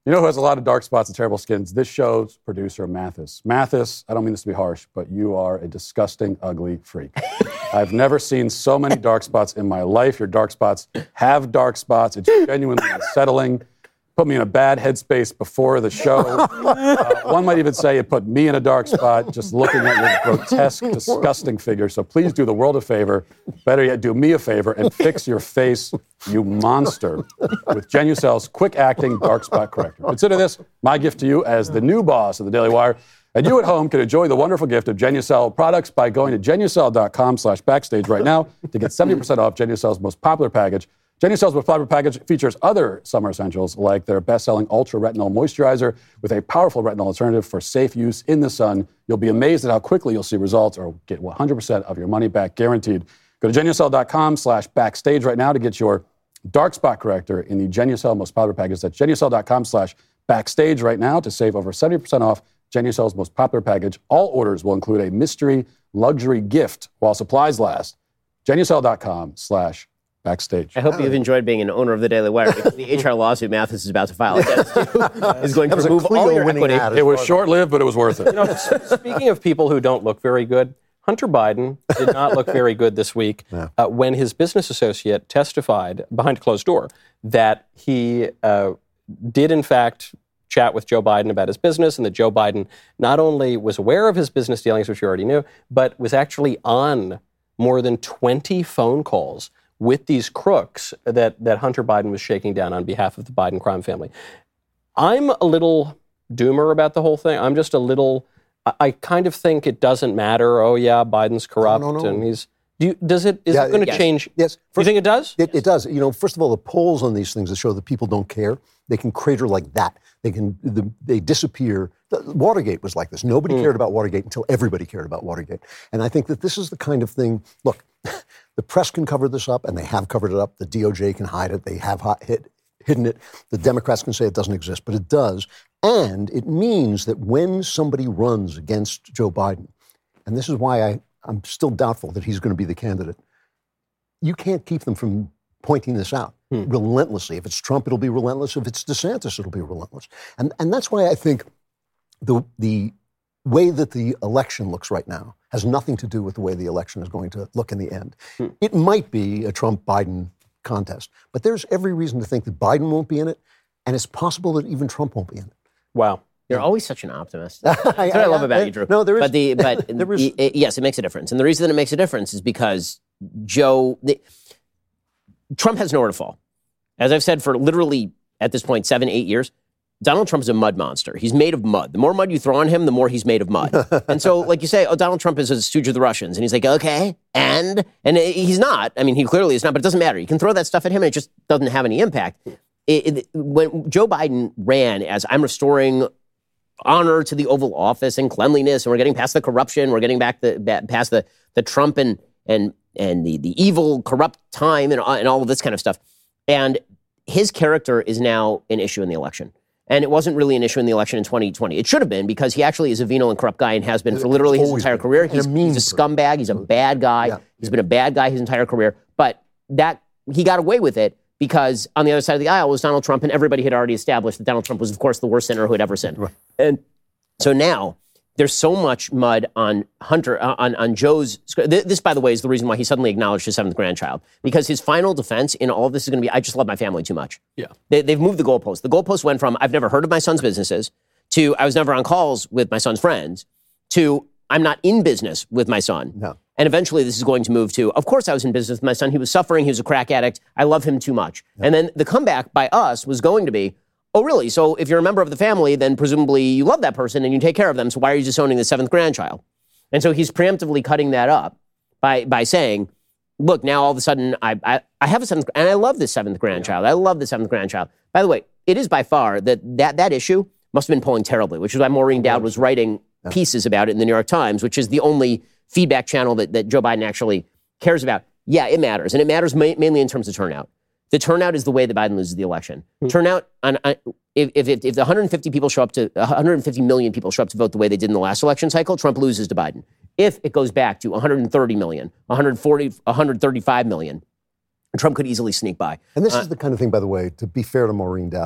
You know who has a lot of dark spots and terrible skins? This show's producer, Mathis. Mathis, I don't mean this to be harsh, but you are a disgusting, ugly freak. I've never seen so many dark spots in my life. Your dark spots have dark spots. It's genuinely unsettling. Put me in a bad headspace before the show. Uh, one might even say it put me in a dark spot just looking at your grotesque, disgusting figure. So please do the world a favor. Better yet, do me a favor and fix your face, you monster, with Genucel's quick-acting dark spot corrector. Consider this my gift to you as the new boss of the Daily Wire. And you at home can enjoy the wonderful gift of Genucel products by going to Genucel.com slash backstage right now to get seventy percent off Genucel's most popular package. Genucel's most popular package features other summer essentials like their best-selling Ultra Retinol Moisturizer with a powerful retinol alternative for safe use in the sun. You'll be amazed at how quickly you'll see results or get one hundred percent of your money back guaranteed. Go to Genucel.com slash backstage right now to get your dark spot corrector in the Genucel most popular package. That's Genucel.com slash backstage right now to save over seventy percent off Genucel's most popular package. All orders will include a mystery luxury gift while supplies last. Genucel.com slash backstage. I hope you've enjoyed being an owner of the Daily Wire because the H R lawsuit Mathis is about to file against you is going to remove all your equity. It was short-lived, but it was worth it. You know, speaking of people who don't look very good, Hunter Biden did not look very good this week yeah. uh, when his business associate testified behind closed door that he uh, did, in fact, chat with Joe Biden about his business, and that Joe Biden not only was aware of his business dealings, which you already knew, but was actually on more than twenty phone calls with these crooks that, that Hunter Biden was shaking down on behalf of the Biden crime family. I'm a little doomer about the whole thing. I'm just a little, I, I kind of think it doesn't matter. Oh yeah, Biden's corrupt no, no, no. and he's, do you, does it, is yeah, it going to yes. change? Yes. Do you think it does? It, it does. You know, first of all, the polls on these things that show that people don't care, they can crater like that. They can, the, they disappear. Watergate was like this. Nobody mm. cared about Watergate until everybody cared about Watergate. And I think that this is the kind of thing, look, the press can cover this up, and they have covered it up. The D O J can hide it. They have hid, hidden it. The Democrats can say it doesn't exist, but it does. And it means that when somebody runs against Joe Biden, and this is why I, I'm still doubtful that he's going to be the candidate, you can't keep them from pointing this out hmm. relentlessly. If it's Trump, it'll be relentless. If it's DeSantis, it'll be relentless. And and that's why I think the the way that the election looks right now has nothing to do with the way the election is going to look in the end. Hmm. It might be a Trump-Biden contest, but there's every reason to think that Biden won't be in it, and it's possible that even Trump won't be in it. Wow. You're always such an optimist. That's what I, I love about I, you, Drew. No, there is. But, the, but there is. It, yes, it makes a difference. And the reason that it makes a difference is because Joe, the, Trump has nowhere to fall. As I've said for literally, at this point, seven, eight years, Donald Trump is a mud monster. He's made of mud. The more mud you throw on him, the more he's made of mud. And so, like you say, oh, Donald Trump is a stooge of the Russians. And he's like, okay, and? And he's not. I mean, he clearly is not, but it doesn't matter. You can throw that stuff at him and it just doesn't have any impact. It, it, when Joe Biden ran as I'm restoring honor to the Oval Office and cleanliness, and we're getting past the corruption, we're getting back the past the the Trump and and and the the evil, corrupt time and, and all of this kind of stuff. And his character is now an issue in the election. And it wasn't really an issue in the election in twenty twenty. It should have been, because he actually is a venal and corrupt guy and has been for literally his entire been. career. He's, a, he's a scumbag. He's a bad guy. Yeah. He's been a bad guy his entire career. But that he got away with it because on the other side of the aisle was Donald Trump, and everybody had already established that Donald Trump was, of course, the worst sinner who had ever sinned. Right. And so now there's so much mud on Hunter, uh, on, on Joe's. This, by the way, is the reason why he suddenly acknowledged his seventh grandchild. Because his final defense in all of this is going to be, I just love my family too much. Yeah. They, they've moved the goalpost. The goalpost went from, I've never heard of my son's businesses, to I was never on calls with my son's friends, to I'm not in business with my son. No. And eventually this is going to move to, of course I was in business with my son. He was suffering. He was a crack addict. I love him too much. Yeah. And then the comeback by us was going to be, oh, really? So if you're a member of the family, then presumably you love that person and you take care of them. So why are you disowning the seventh grandchild? And so he's preemptively cutting that up by by saying, look, now all of a sudden I I, I have a seventh, and I love this seventh grandchild. I love the seventh grandchild. By the way, it is by far that that, that issue must have been polling terribly, which is why Maureen Dowd was writing pieces about it in the New York Times, which is the only feedback channel that, that Joe Biden actually cares about. Yeah, it matters. And it matters ma- mainly in terms of turnout. The turnout is the way that Biden loses the election. Mm-hmm. Turnout, on, on, if, if, if the one hundred fifty people show up to, one hundred fifty million people show up to vote the way they did in the last election cycle, Trump loses to Biden. If it goes back to one hundred thirty million, one hundred forty, one hundred thirty-five million, Trump could easily sneak by. And this uh, is the kind of thing, by the way, to be fair to Maureen Dowd,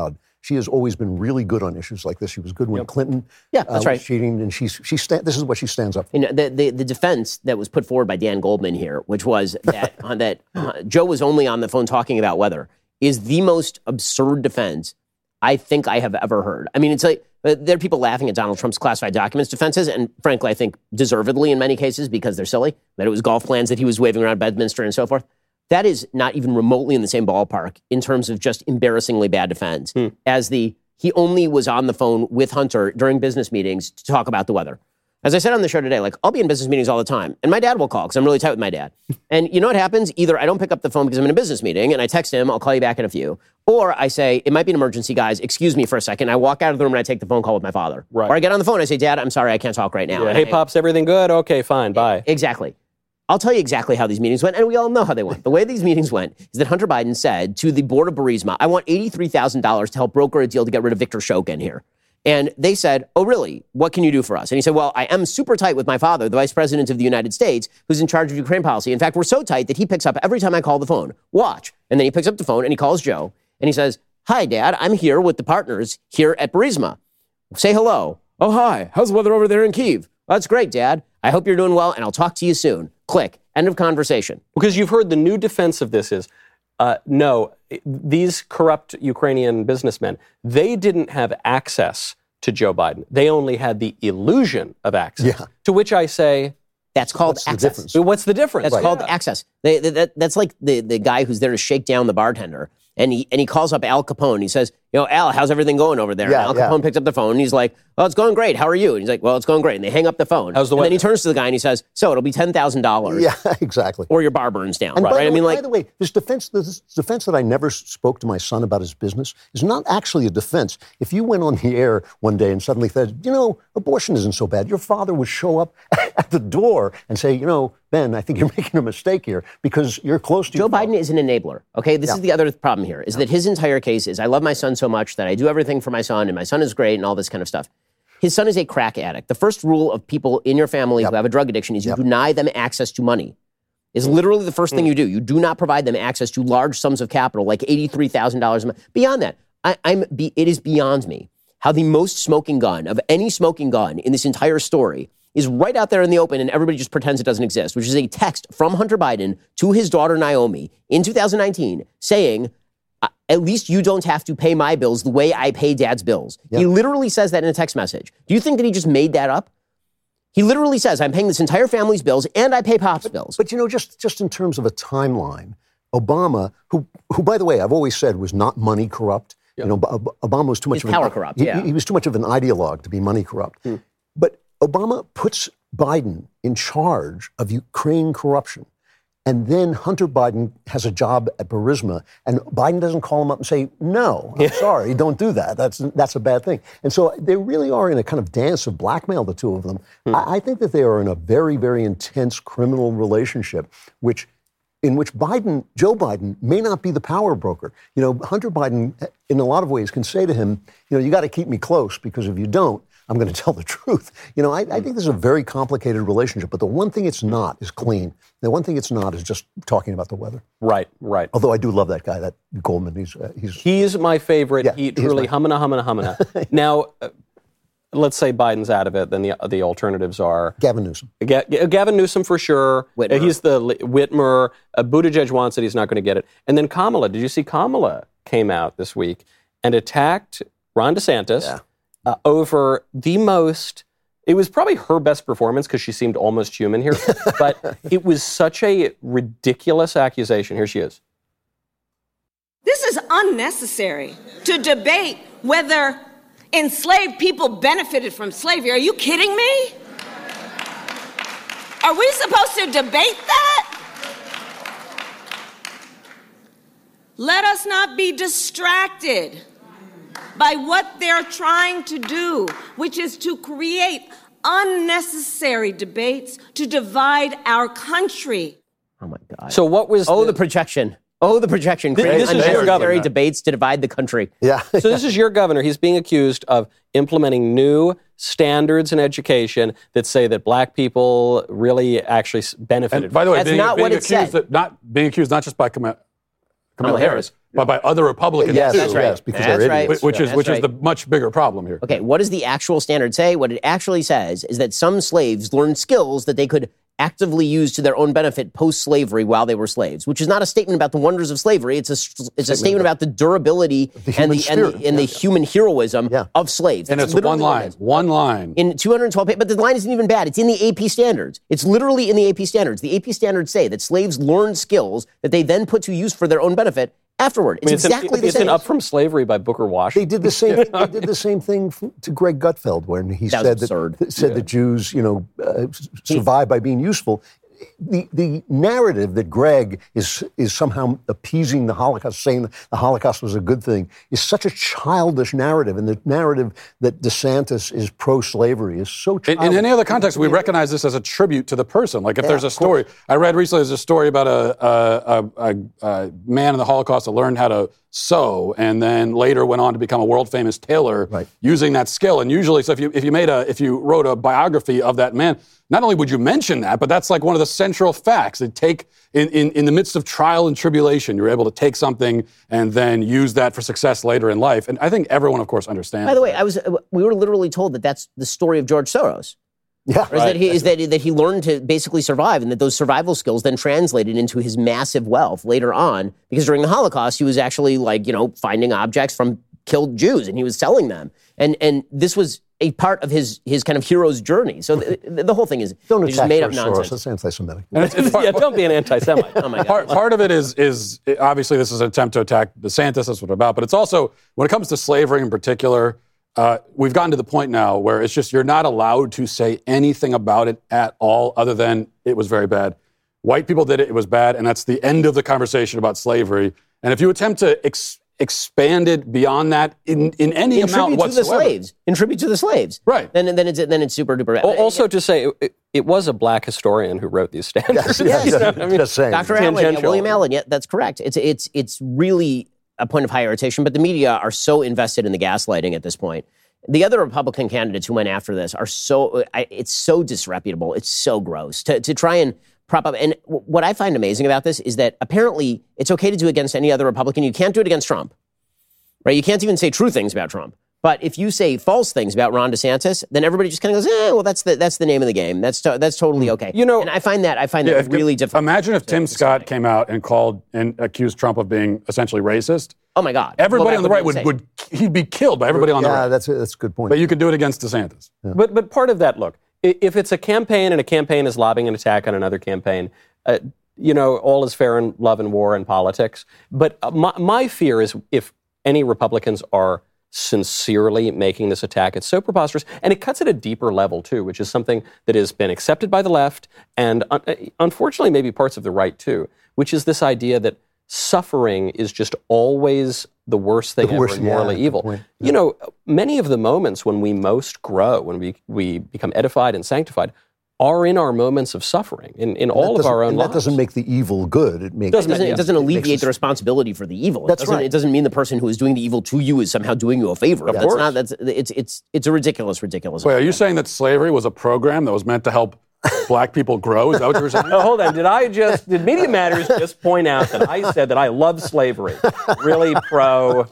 She has always been really good on issues like this. She was good when Yep. Clinton Yeah, that's uh, right. was cheating, and she's she sta- this is what she stands up for. You know, the, the, the defense that was put forward by Dan Goldman here, which was that, uh, that uh, Joe was only on the phone talking about weather, is the most absurd defense I think I have ever heard. I mean, it's like, uh, there are people laughing at Donald Trump's classified documents defenses, and frankly, I think deservedly in many cases because they're silly, that it was golf plans that he was waving around Bedminster and so forth. That is not even remotely in the same ballpark in terms of just embarrassingly bad defense Hmm. as the, he only was on the phone with Hunter during business meetings to talk about the weather. As I said on the show today, like, I'll be in business meetings all the time, and my dad will call because I'm really tight with my dad. And you know what happens? Either I don't pick up the phone because I'm in a business meeting, and I text him, I'll call you back in a few, or I say, it might be an emergency, guys, excuse me for a second. I walk out of the room and I take the phone call with my father. Right. Or I get on the phone and I say, Dad, I'm sorry, I can't talk right now. Yeah, And hey, I- Pops, everything good? Okay, fine, bye. Exactly. I'll tell you exactly how these meetings went, and we all know how they went. The way these meetings went is that Hunter Biden said to the board of Burisma, I want eighty-three thousand dollars to help broker a deal to get rid of Victor Shokin here. And they said, oh, really? What can you do for us? And he said, well, I am super tight with my father, the vice president of the United States, who's in charge of Ukraine policy. In fact, we're so tight that he picks up every time I call the phone. Watch. And then he picks up the phone and he calls Joe and he says, hi, Dad, I'm here with the partners here at Burisma. Say hello. Oh, hi. How's the weather over there in Kyiv? Oh, that's great, Dad. I hope you're doing well, and I'll talk to you soon. Click. End of conversation. Because you've heard the new defense of this is, uh, no, these corrupt Ukrainian businessmen, they didn't have access to Joe Biden. They only had the illusion of access. Yeah. To which I say, That's called What's the access. difference? what's the difference? That's Right. called Yeah. access. They, they, that, that's like the, the guy who's there to shake down the bartender. And he and he calls up Al Capone. He says, you know, Al, how's everything going over there? Yeah, and Al yeah. Capone picks up the phone and he's like, oh, it's going great. How are you? And he's like, well, it's going great. And they hang up the phone. How's the and weather? then he turns to the guy and he says, so it'll be ten thousand dollars. Yeah, exactly. Or your bar burns down. And Right? by, I the, mean, way, like, by the way, this defense, this defense that I never spoke to my son about his business is not actually a defense. If you went on the air one day and suddenly said, you know, abortion isn't so bad, your father would show up at the door and say, you know, Ben, I think you're making a mistake here because you're close to Joe your father. Biden is an enabler. Okay, this Yeah. is the other problem here: is that his entire case is I love my son so much that I do everything for my son, and my son is great, and all this kind of stuff. His son is a crack addict. The first rule of people in your family Yep. who have a drug addiction is you Yep. deny them access to money. Is literally the first thing you do. You do not provide them access to large sums of capital, like eighty-three thousand dollars a month. Beyond that, I, I'm. Be, it is beyond me how the most smoking gun of any smoking gun in this entire story is right out there in the open, and everybody just pretends it doesn't exist, which is a text from Hunter Biden to his daughter Naomi in two thousand nineteen saying, at least you don't have to pay my bills the way I pay Dad's bills. Yeah. He literally says that in a text message. Do you think that he just made that up? He literally says, I'm paying this entire family's bills and I pay Pop's bills. But, you know, just, just in terms of a timeline, Obama, who, who, by the way, I've always said was not money corrupt. You know, Ob- Obama was too much He's of an power corrupt, he- yeah. He, was too much of an ideologue to be money corrupt. But Obama puts Biden in charge of Ukraine corruption. And then Hunter Biden has a job at Burisma, and Biden doesn't call him up and say, no, I'm sorry, don't do that. That's that's a bad thing. And so they really are in a kind of dance of blackmail, the two of them. I, I think that they are in a very, very intense criminal relationship, which in which Biden, Joe Biden, may not be the power broker. You know, Hunter Biden, in a lot of ways, can say to him, you know, you got to keep me close, because if you don't, I'm going to tell the truth. You know, I, I think this is a very complicated relationship, but the one thing it's not is clean. The one thing it's not is just talking about the weather. Right, right. Although I do love that guy, that Goldman. He's uh, he's He's my favorite. Yeah, he he's truly my- humana, humana, humana. Now, uh, let's say Biden's out of it, then the the alternatives are Gavin Newsom. Ga- Ga- Gavin Newsom for sure. Whitmer. Uh, he's the li- Whitmer. Uh, Buttigieg wants it. He's not going to get it. And then Kamala. Did you see Kamala came out this week and attacked Ron DeSantis Yeah. uh, over the most. It was probably her best performance because she seemed almost human here. But it was such a ridiculous accusation. Here she is. This is unnecessary to debate whether enslaved people benefited from slavery. Are you kidding me? Are we supposed to debate that? Let us not be distracted by what they're trying to do, which is to create unnecessary debates to divide our country. Oh, my God. So what was Oh, the projection. Oh, the projection. This- Creating this is your unnecessary governor. debates to divide the country. Yeah. So this is your governor. He's being accused of implementing new standards in education that say that black people really actually s- benefited. And by the way, That's being, not being what it accused said. of, not being accused not just by Kamala, Kamala Kamala Harris, Harris. but by other Republicans Yes, too. that's right. Yes, because That's they're right. idiots. Which is That's which right. is the much bigger problem here. Okay, what does the actual standard say? What it actually says is that some slaves learned skills that they could actively use to their own benefit post-slavery while they were slaves, which is not a statement about the wonders of slavery. It's a it's a statement about the durability The and the human and the, spirit. and the Yeah. human heroism Yeah. of slaves. And it's literally one what it line. is. One line. In two hundred twelve pages, but the line isn't even bad. It's in the A P standards. It's literally in the A P standards. The A P standards say that slaves learn skills that they then put to use for their own benefit afterward. It's I mean, it's exactly an, the it's same. an Up From Slavery by Booker Wash. They did the same. They did the same thing f- to Greg Gutfeld when he That was said absurd. that said that Jews, you know, uh, s- survive by being useful. The the narrative that Greg is is somehow appeasing the Holocaust, saying the Holocaust was a good thing, is such a childish narrative, and the narrative that DeSantis is pro-slavery is so In, childish. in any other context, we recognize this as a tribute to the person. Like if Yeah, there's a of story, I read recently there's a story about a, a, a, a, a man in the Holocaust that learned how to sew and then later went on to become a world famous tailor Right. using that skill. And usually, so if you if you made a if you wrote a biography of that man, not only would you mention that, but that's like one of the central facts. That take in, in, in the midst of trial and tribulation, you're able to take something and then use that for success later in life. And I think everyone, of course, understands. By the way, that. I was we were literally told that that's the story of George Soros. yeah, Or is that he is that that he learned to basically survive, and that those survival skills then translated into his massive wealth later on. Because during the Holocaust, he was actually like you know finding objects from killed Jews, and he was selling them. And and this was a part of his his kind of hero's journey. So the, the, the whole thing is don't just attack made up George Soros. nonsense. That's anti-Semitic. And it's- it's part- yeah, don't be an anti-Semite. Oh my God. Part, part of it is is obviously this is an attempt to attack DeSantis. That's what it's about. But it's also when it comes to slavery in particular, uh, we've gotten to the point now where it's just you're not allowed to say anything about it at all, other than it was very bad. White people did it; it was bad, and that's the end of the conversation about slavery. And if you attempt to ex- expand it beyond that in, in any In amount tribute to the whatsoever, slaves. In tribute to the slaves. Right. Then then it's then it's super duper. Al- Also, to say, it, it was a black historian who wrote these standards. Yes, yes, You know what I mean? just saying. Doctor Allen, yeah, tangential. William Allen, yeah, that's correct. It's it's it's really a point of high irritation, but the media are so invested in the gaslighting at this point. The other Republican candidates who went after this are so, I, it's so disreputable. It's so gross to, to try and prop up. And w- what I find amazing about this is that apparently it's okay to do against any other Republican. You can't do it against Trump, right? You can't even say true things about Trump. But if you say false things about Ron DeSantis, then everybody just kind of goes, eh, well, that's the that's the name of the game. That's to, that's totally okay. You know- and I find that I find Yeah, that if- really difficult. Imagine if Tim Scott came out and called and accused Trump of being essentially racist. Oh my God! Everybody Well, on the that right be would, insane. would he'd be killed by everybody on the yeah, right. that's a, that's a good point. But you could do it against DeSantis. But but part of that, look, i- if it's a campaign and a campaign is lobbying an attack on another campaign, uh, you know, all is fair in love and war and politics. But uh, my, my fear is if any Republicans are sincerely making this attack, it's so preposterous, and it cuts at a deeper level too, which is something that has been accepted by the left and uh, unfortunately maybe parts of the right too, which is this idea that suffering is just always the worst thing The ever worst, and morally yeah, good evil. point. You know, many of the moments when we most grow, when we, we become edified and sanctified, are in our moments of suffering, in, in all of That our own doesn't- and lives. that doesn't make the evil good. It makes It doesn't, yeah. it doesn't It alleviate makes the us- responsibility for the evil. It That's doesn't, right. It doesn't mean the person who is doing the evil to you is somehow doing you a favor. Of that's course. not. That's it's it's it's a ridiculous, ridiculous. Wait, are you saying that slavery was a program that was meant to help black people grow? Is that what you were saying? Oh, hold on. Did I just, did Media Matters just point out that I said that I love slavery? Really pro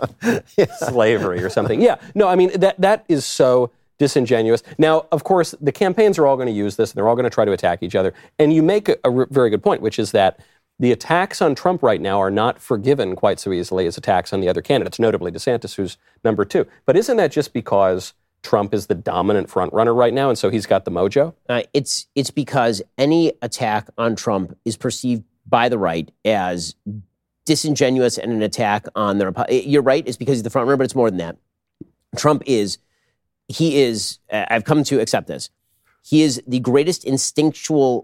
slavery or something? Yeah. No, I mean, that that is so disingenuous. Now, of course, the campaigns are all going to use this, and they're all going to try to attack each other. And you make a, a r- very good point, which is that the attacks on Trump right now are not forgiven quite so easily as attacks on the other candidates, notably DeSantis, who's number two. But isn't that just because Trump is the dominant frontrunner right now, and so he's got the mojo? Uh, it's it's because any attack on Trump is perceived by the right as disingenuous and an attack on the Repu- You're right. It's because he's the frontrunner, but it's more than that. Trump is. He is, uh, I've come to accept this, he is the greatest instinctual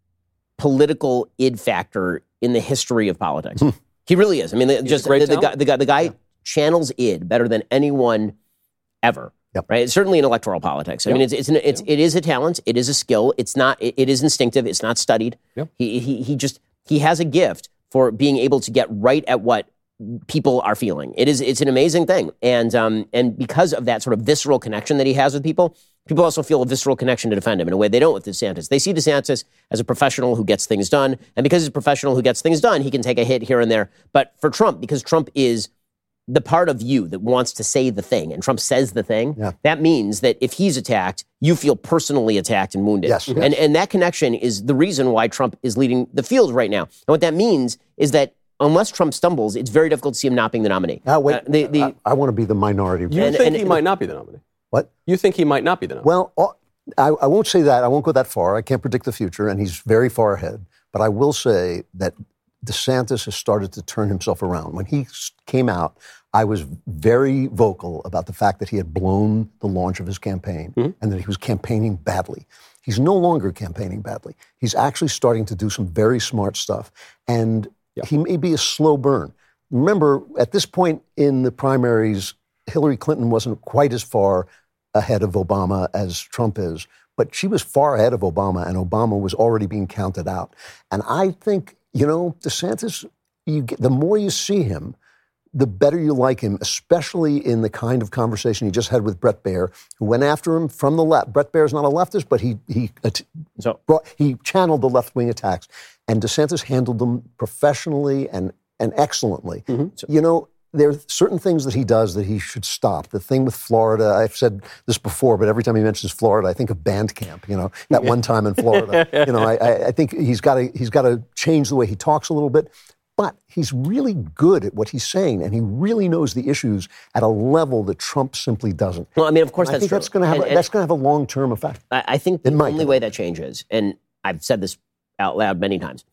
political id factor in the history of politics. He really is. I mean, the- just a great the, the guy, talent. the guy, the guy channels id better than anyone ever. Yep. Right? Certainly in electoral politics. I mean, it's, it's, an, it's it is a talent. It is a skill. It's not, it, it is instinctive. It's not studied. Yep. He, he, he just, he has a gift for being able to get right at what people are feeling. It is, it's an amazing thing. And, um, and because of that sort of visceral connection that he has with people, people also feel a visceral connection to defend him in a way they don't with DeSantis. They see DeSantis as a professional who gets things done. And because he's a professional who gets things done, he can take a hit here and there. But for Trump, because Trump is the part of you that wants to say the thing, and Trump says the thing, yeah. that means that if he's attacked, you feel personally attacked and wounded. Yes, yes. And, and that connection is the reason why Trump is leading the field right now. And what that means is that unless Trump stumbles, it's very difficult to see him not being the nominee. Now, wait, uh, the, the, I, I want to be the minority. You And- think and- he might not be the nominee? What? You think he might not be the nominee? Well, uh, I, I won't say that. I won't go that far. I can't predict the future, and he's very far ahead. But I will say that DeSantis has started to turn himself around. When he s- came out, I was very vocal about the fact that he had blown the launch of his campaign Mm-hmm. and that he was campaigning badly. He's no longer campaigning badly. He's actually starting to do some very smart stuff. And Yeah. he may be a slow burn. Remember, at this point in the primaries, Hillary Clinton wasn't quite as far ahead of Obama as Trump is, but she was far ahead of Obama, and Obama was already being counted out. And I think, you know, DeSantis, you get, the more you see him, the better you like him, especially in the kind of conversation he just had with Bret Baier, who went after him from the left. Bret Baier's not a leftist, but he he So- brought, he channeled the left-wing attacks, and DeSantis handled them professionally and and excellently. So, you know, there are certain things that he does that he should stop. The thing with Florida, I've said this before, but every time he mentions Florida, I think of band camp. You know, that one time in Florida. You know, I, I, I think he's got to he's got to change the way he talks a little bit. But he's really good at what he's saying, and he really knows the issues at a level that Trump simply doesn't. well, I mean, of course, And I that's think true. that's going to have And- a, and- that's going to have a long-term effect. I, I think the It might only go. way that changes, and I've said this out loud many times,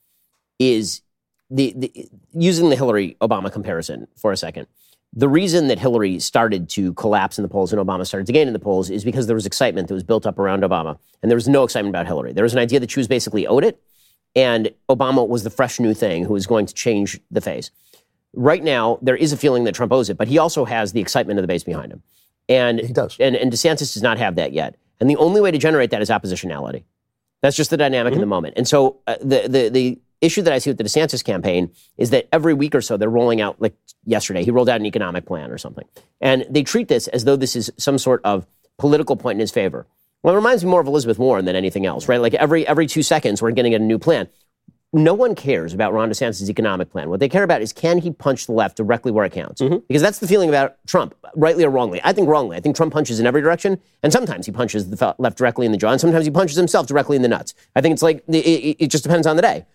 is the, the using the Hillary Obama comparison for a second. The reason that Hillary started to collapse in the polls and Obama started to gain in the polls is because there was excitement that was built up around Obama, and there was no excitement about Hillary. There was an idea that she was basically owed it, and Obama was the fresh new thing who was going to change the face. Right now, there is a feeling that Trump owes it, but he also has the excitement of the base behind him. And He does. And, and DeSantis does not have that yet. And the only way to generate that is oppositionality. That's just the dynamic in the moment. And so uh, the, the the issue that I see with the DeSantis campaign is that every week or so they're rolling out, like yesterday, he rolled out an economic plan or something. And they treat this as though this is some sort of political point in his favor. Well, it reminds me more of Elizabeth Warren than anything else, right? Like every every two seconds we're getting a new plan. No one cares about Ron DeSantis' economic plan. What they care about is, can he punch the left directly where it counts? Because that's the feeling about Trump, rightly or wrongly. I think wrongly. I think Trump punches in every direction, and sometimes he punches the fe- left directly in the jaw, and sometimes he punches himself directly in the nuts. I think it's like, it, it, it just depends on the day.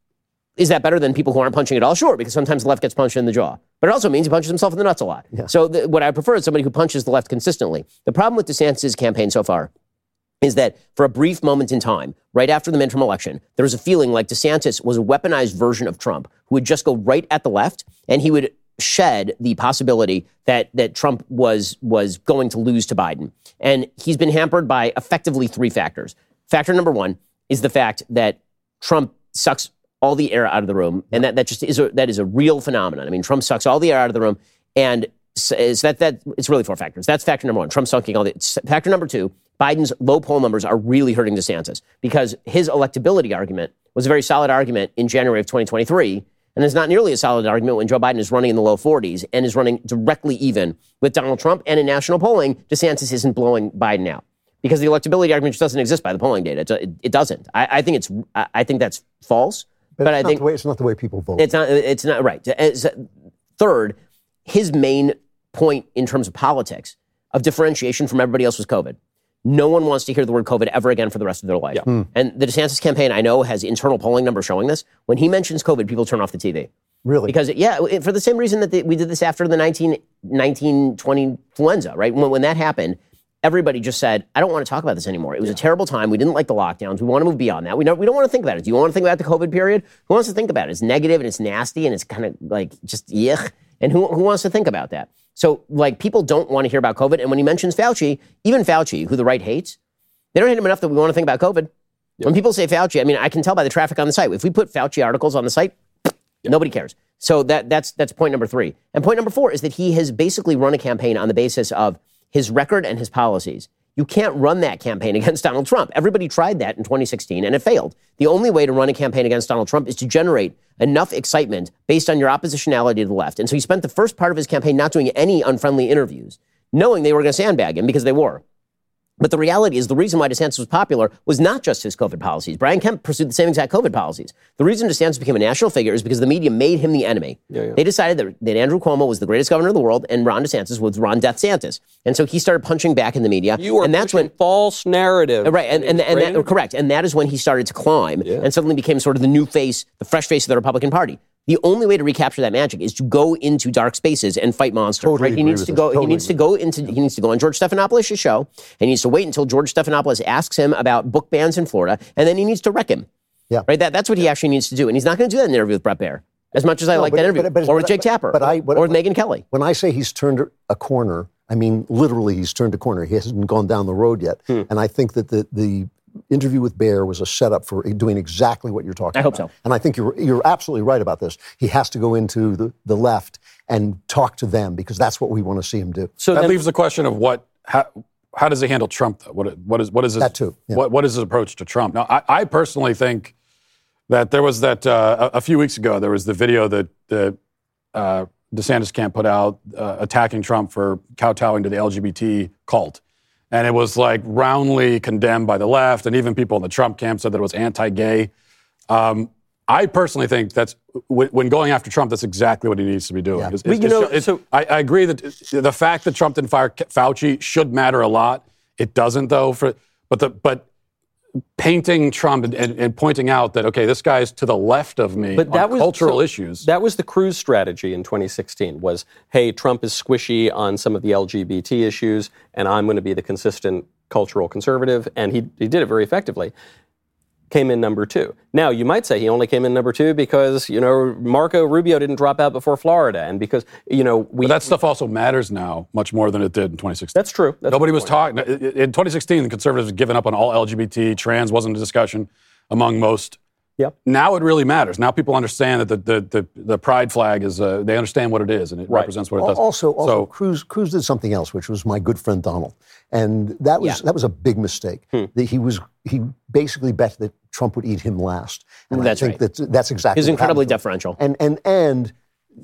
Is that better than people who aren't punching at all? Sure, because sometimes the left gets punched in the jaw. But it also means he punches himself in the nuts a lot. So the, what I prefer is somebody who punches the left consistently. The problem with DeSantis' campaign so far is that for a brief moment in time, right after the midterm election, there was a feeling like DeSantis was a weaponized version of Trump who would just go right at the left, and he would shed the possibility that that Trump was was going to lose to Biden. And he's been hampered by effectively three factors. Factor number one is the fact that Trump sucks all the air out of the room, and that, that just is a, that is a real phenomenon. I mean, Trump sucks all the air out of the room, and so that that it's really four factors. That's factor number one. Trump sucking all the. Factor number two, Biden's low poll numbers are really hurting DeSantis because his electability argument was a very solid argument in January of twenty twenty-three, and is not nearly a solid argument when Joe Biden is running in the low forties and is running directly even with Donald Trump. And in national polling, DeSantis isn't blowing Biden out because the electability argument just doesn't exist by the polling data. It, it, it doesn't. I, I think it's. I, I think that's false. But, But it's, I not think the way, it's not the way people vote. it's not. It's not right. As- Third, his main point in terms of politics of differentiation from everybody else was COVID. No one wants to hear the word COVID ever again for the rest of their life. Yeah. And the DeSantis campaign, I know, has internal polling numbers showing this. When he mentions COVID, people turn off the T V. Really? Because, yeah, it- for the same reason that the, we did this after the nineteen, nineteen twenty influenza, right? When, when that happened, everybody just said, I don't want to talk about this anymore. It was a terrible time. We didn't like the lockdowns. We want to move beyond that. We don't, we don't want to think about it. Do you want to think about the COVID period? Who wants to think about it? It's negative and it's nasty and it's kind of like just yuck. And who, who wants to think about that? So, like, people don't want to hear about COVID. And when he mentions Fauci, even Fauci, who the right hates, they don't hate him enough that we want to think about COVID. Yeah. When people say Fauci, I mean, I can tell by the traffic on the site. If we put Fauci articles on the site, yeah. nobody cares. So that that's that's point number three. And point number four is that he has basically run a campaign on the basis of his record and his policies. You can't run that campaign against Donald Trump. Everybody tried that in twenty sixteen, and it failed. The only way to run a campaign against Donald Trump is to generate enough excitement based on your oppositionality to the left. And so he spent the first part of his campaign not doing any unfriendly interviews, knowing they were going to sandbag him because they were. But the reality is the reason why DeSantis was popular was not just his COVID policies. Brian Kemp pursued the same exact COVID policies. The reason DeSantis became a national figure is because the media made him the enemy. Yeah, yeah. They decided that, that Andrew Cuomo was the greatest governor in the world and Ron DeSantis was Ron Death Santis. And so he started punching back in the media. You are and that's when false narrative. Right, and, and, and, and that, correct. And that is when he started to climb yeah. and suddenly became sort of the new face, the fresh face of the Republican Party. The only way to recapture that magic is to go into dark spaces and fight monsters. Totally right? He needs to go. Totally he needs to go into. He needs to go on George Stephanopoulos' show, and he needs to wait until George Stephanopoulos asks him about book bans in Florida, and then he needs to wreck him. Yeah, right. That, that's what he actually needs to do, and he's not going to do that in an interview with Bret Baier. As much as I no, like but, that interview, but, but, or with but, Jake Tapper, but I, but, or with Megyn Kelly. When I say he's turned a corner, I mean literally he's turned a corner. He hasn't gone down the road yet, hmm. and I think that the the. interview with Baier was a setup for doing exactly what you're talking about. I hope so. And I think you're you're absolutely right about this. He has to go into the, the left and talk to them because that's what we want to see him do. So that then, leaves the question of what how, how does he handle Trump though? What what is what is his, that too? Yeah. What what is his approach to Trump? Now, I, I personally think that there was that uh, a, a few weeks ago there was the video that the uh, DeSantis camp put out uh, attacking Trump for kowtowing to the L G B T cult. And it was like roundly condemned by the left, and even people in the Trump camp said that it was anti-gay. Um, I personally think that's when going after Trump, that's exactly what he needs to be doing. Yeah. It's, well, it's, you know, it's, so, I, I agree that the fact that Trump didn't fire Fauci should matter a lot. It doesn't, though. For but the but painting Trump and, and, and pointing out that okay, this guy's to the left of me but that on was, cultural so issues. That was the Cruz strategy in twenty sixteen. Was hey, Trump is squishy on some of the L G B T issues, and I'm going to be the consistent cultural conservative, and he he did it very effectively. Came in number two. Now, you might say he only came in number two because, you know, Marco Rubio didn't drop out before Florida, and because, you know, we... But that stuff also matters now much more than it did in twenty sixteen. That's true. That's Nobody was talking... In twenty sixteen, the conservatives had given up on all L G B T, trans wasn't a discussion among most. Yep. Now it really matters. Now people understand that the the, the, the pride flag is, uh, they understand what it is, and it right. represents what it does. Also, also so, Cruz, Cruz did something else, which was my good friend Donald. And that was yeah. that was a big mistake. Hmm. That he was he basically bet that Trump would eat him last. And that's I think right. that that's exactly He's what incredibly happened. deferential. And and and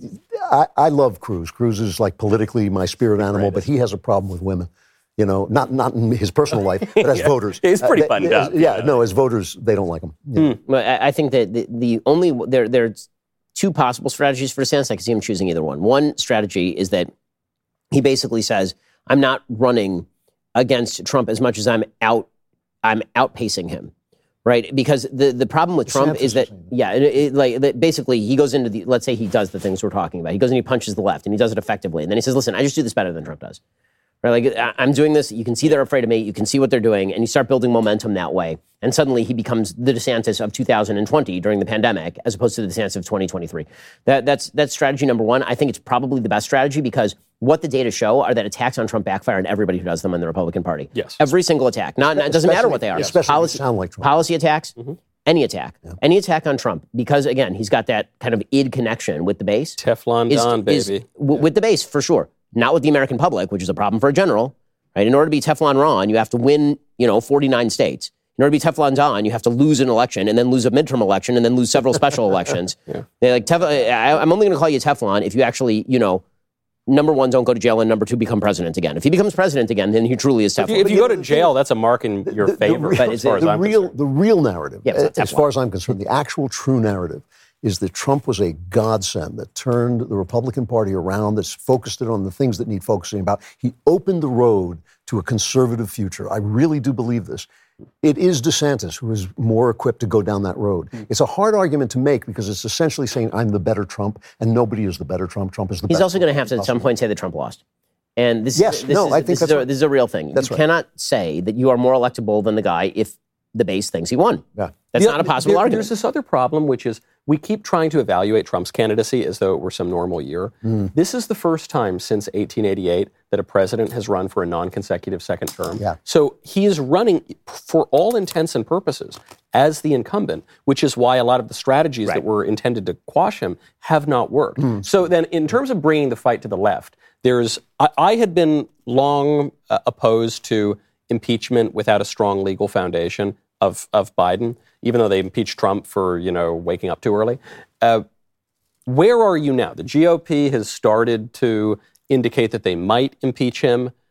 I, I love Cruz. Cruz is like politically my spirit animal, right. but he has a problem with women. You know, not not in his personal life, but as yeah. voters. He's pretty uh, buttoned they, up. Yeah, yeah, no, as voters, they don't like him. You know? mm. Well, I, I think that the, the only, there there's two possible strategies for DeSantis. I can see him choosing either one. One strategy is that he basically says, I'm not running against Trump as much as I'm out, I'm outpacing him. Right, because the, the problem with Trump is that, yeah, it, it, like that basically he goes into the, let's say he does the things we're talking about. He goes and he punches the left and he does it effectively. And then he says, listen, I just do this better than Trump does. Right, like I'm doing this. You can see they're afraid of me. You can see what they're doing, and you start building momentum that way. And suddenly he becomes the DeSantis of two thousand twenty during the pandemic, as opposed to the DeSantis of twenty twenty-three. That, that's that's strategy number one. I think it's probably the best strategy because what the data show are that attacks on Trump backfire on everybody who does them in the Republican Party. Yes, every single attack. Not it doesn't matter what they are. Especially policy, sound like Trump. policy attacks. Mm-hmm. Any attack, yeah. any attack on Trump, because again he's got that kind of id connection with the base. Teflon is, Don, is, baby, w- yeah. with the base for sure. Not with the American public, which is a problem for a general. Right? In order to be Teflon Ron, you have to win, you know, forty-nine states. In order to be Teflon Don, you have to lose an election and then lose a midterm election and then lose several special elections. Yeah. They're like, Tef- I, I'm only going to call you Teflon if you actually, you know, number one, don't go to jail, and number two, become president again. If he becomes president again, then he truly is Teflon. If you, if you go to jail, that's a mark in your the, favor, the, the, as far as the I'm real, concerned. The real narrative, yeah, as far as I'm concerned, the actual true narrative is that Trump was a godsend that turned the Republican Party around, that's focused it on the things that need focusing about. He opened the road to a conservative future. I really do believe this. It is DeSantis who is more equipped to go down that road. Mm. It's a hard argument to make because it's essentially saying I'm the better Trump, and nobody is the better Trump. Trump is the He's better also going to have to at possible. some point say that Trump lost. And this yes, is, this no, is, I think this, that's is a, right. this is a real thing. That's you right. cannot say that you are more electable than the guy if the base thinks he won. Yeah. That's Yeah, not a possible there, argument. There's this other problem, which is we keep trying to evaluate Trump's candidacy as though it were some normal year. Mm. This is the first time since eighteen eighty-eight that a president has run for a non-consecutive second term. Yeah. So he is running, for all intents and purposes, as the incumbent, which is why a lot of the strategies right. that were intended to quash him have not worked. Mm. So then in terms of bringing the fight to the left, there's I, I had been long uh, opposed to impeachment without a strong legal foundation of of Biden, even though they impeached Trump for, you know, waking up too early. Uh, where are you now? The G O P has started to indicate that they might impeach him.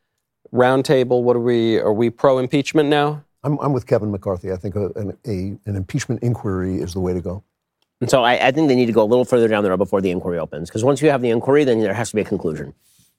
roundtable. What are we? Are we pro impeachment now? I'm, I'm with Kevin McCarthy. I think a, an, a, an impeachment inquiry is the way to go. And so I, I think they need to go a little further down the road before the inquiry opens. Because once you have the inquiry, then there has to be a conclusion.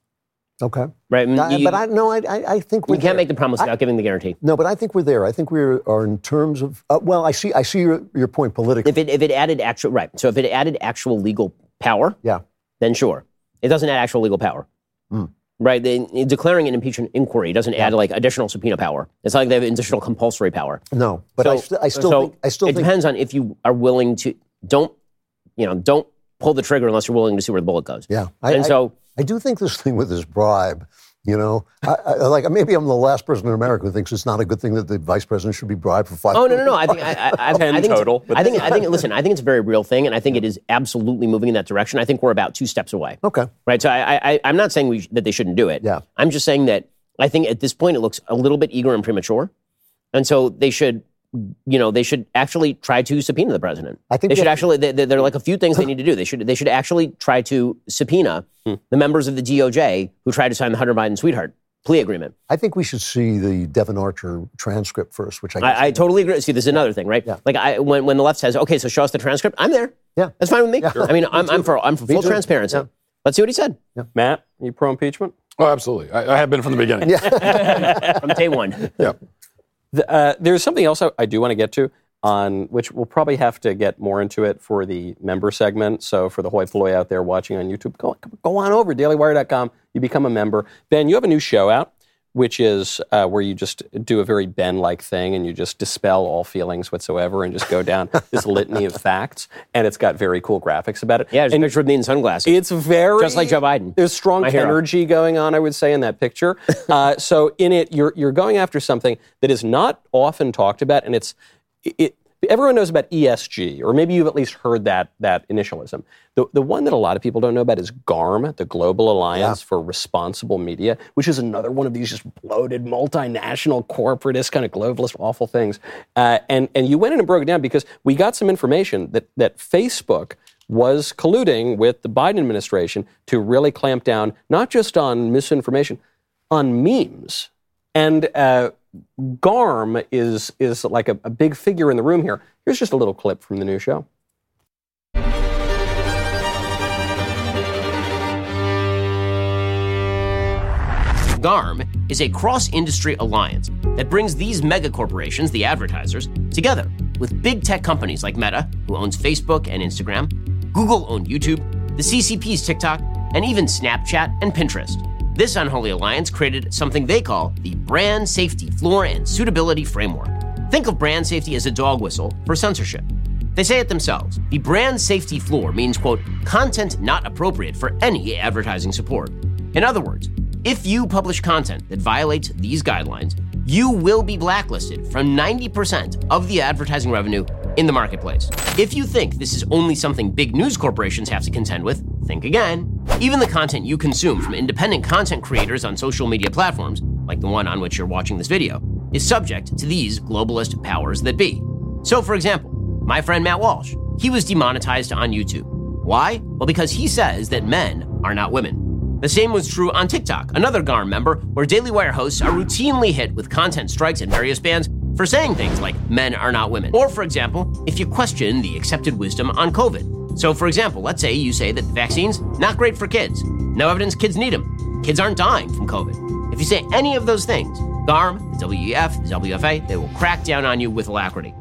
Okay. Right. I, you, but I no, I, I think we're you can't there. make the promise without I, giving the guarantee. No, but I think we're there. I think we are in terms of. Uh, well, I see. I see your, your point politically. If it if it added actual right, so if it added actual legal power, yeah, then sure. It doesn't add actual legal power. Mm. Right. The, declaring an impeachment inquiry doesn't yeah. add like additional subpoena power. It's not like they have additional compulsory power. No, but so, I, st- I still so think. I still it think, depends on if you are willing to. Don't you know? Don't pull the trigger unless you're willing to see where the bullet goes. Yeah. I, and so I, I do think this thing with this bribe. You know, I, I, like maybe I'm the last person in America who thinks it's not a good thing that the vice president should be bribed for five. Oh no, no, no! I think I, I, I, ten I think total. I think I think listen. I think it's a very real thing, and I think it is absolutely moving in that direction. I think we're about two steps away. Okay, right. So I, I I'm not saying we, that they shouldn't do it. Yeah. I'm just saying that I think at this point it looks a little bit eager and premature, and so they should. You know, they should actually try to subpoena the president. I think they should that, actually. They, there are like a few things they need to do. They should. They should actually try to subpoena hmm. the members of the D O J who tried to sign the Hunter Biden sweetheart plea agreement. I think we should see the Devin Archer transcript first, which I I, I totally agree. See, this is another thing, right? Yeah. Like I, when when the left says, "Okay, so show us the transcript," I'm there. Yeah, that's fine with me. Yeah. I mean, I'm, I'm for I'm for full too. transparency. Yeah. Let's see what he said. Yeah. Matt, are you pro impeachment? Oh, absolutely. I, I have been from the beginning. Yeah. From day one. Yeah. The, uh, there's something else I, I do want to get to, on which we'll probably have to get more into it for the member segment. So for the hoi polloi out there watching on YouTube, go, go on over, daily wire dot com. You become a member. Ben, you have a new show out, which is uh, where you just do a very Ben-like thing and you just dispel all feelings whatsoever and just go down this litany of facts. And it's got very cool graphics about it. Yeah, there's and a picture of me in sunglasses. It's very... Just like Joe Biden. There's strong My hero. energy going on, I would say, in that picture. uh, so in it, you're you're going after something that is not often talked about, and it's... it. Everyone knows about E S G, or maybe you've at least heard that that initialism. The the one that a lot of people don't know about is GARM, the Global Alliance yeah. for Responsible Media, which is another one of these just bloated, multinational, corporatist, kind of globalist, awful things. Uh, and and you went in and broke it down because we got some information that that Facebook was colluding with the Biden administration to really clamp down, not just on misinformation, on memes. And uh, GARM is is like a, a big figure in the room here. Here's just a little clip from the new show. GARM is a cross-industry alliance that brings these mega corporations, the advertisers, together with big tech companies like Meta, who owns Facebook and Instagram, Google owned YouTube, the C C P's TikTok, and even Snapchat and Pinterest. This unholy alliance created something they call the Brand Safety Floor and Suitability Framework. Think of brand safety as a dog whistle for censorship. They say it themselves. The Brand Safety Floor means, quote, content not appropriate for any advertising support. In other words, if you publish content that violates these guidelines, you will be blacklisted from ninety percent of the advertising revenue in the marketplace. If you think this is only something big news corporations have to contend with, think again. Even the content you consume from independent content creators on social media platforms, like the one on which you're watching this video, is subject to these globalist powers that be. So, for example, my friend Matt Walsh, he was demonetized on YouTube. Why? Well, because he says that men are not women. The same was true on TikTok, another GARM member, where Daily Wire hosts are routinely hit with content strikes and various bans for saying things like men are not women. Or, for example, if you question the accepted wisdom on COVID. So, for example, let's say you say that vaccines, not great for kids. No evidence kids need them. Kids aren't dying from COVID. If you say any of those things, GARM, the W E F, the W F A, they will crack down on you with alacrity.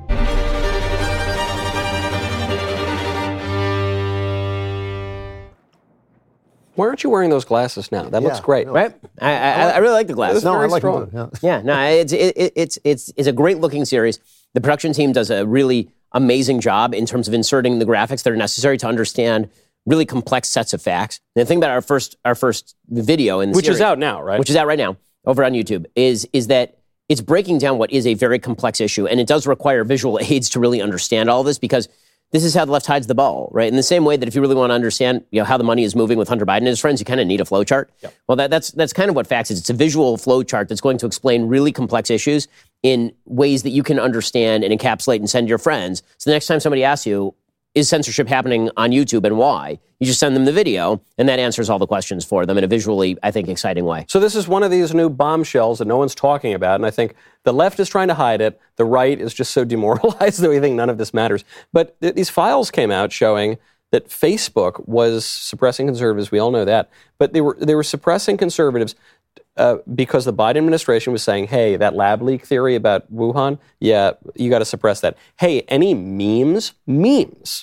Why aren't you wearing those glasses now? That Yeah, looks great. no. Right? I, I, I really like the glasses. No, I very like strong. it. Yeah. Yeah, no, it's it, it, it's it's it's a great looking series. The production team does a really amazing job in terms of inserting the graphics that are necessary to understand really complex sets of facts. And the thing about our first our first video in the Which series, is out now, right? which is out right now over on YouTube, is is that it's breaking down what is a very complex issue, and it does require visual aids to really understand all this because this is how the left hides the ball, right? In the same way that if you really want to understand, you know, how the money is moving with Hunter Biden and his friends, you kind of need a flow chart. Yep. Well, that, that's that's kind of what facts is. It's a visual flow chart that's going to explain really complex issues in ways that you can understand and encapsulate and send your friends. So the next time somebody asks you, is censorship happening on YouTube and why? You just send them the video, and that answers all the questions for them in a visually, I think, exciting way. So this is one of these new bombshells that no one's talking about, and I think the left is trying to hide it. The right is just so demoralized that we think none of this matters. But th- these files came out showing that Facebook was suppressing conservatives. We all know that. But they were they were suppressing conservatives uh, because the Biden administration was saying, hey, that lab leak theory about Wuhan, yeah, you got to suppress that. Hey, any memes, memes,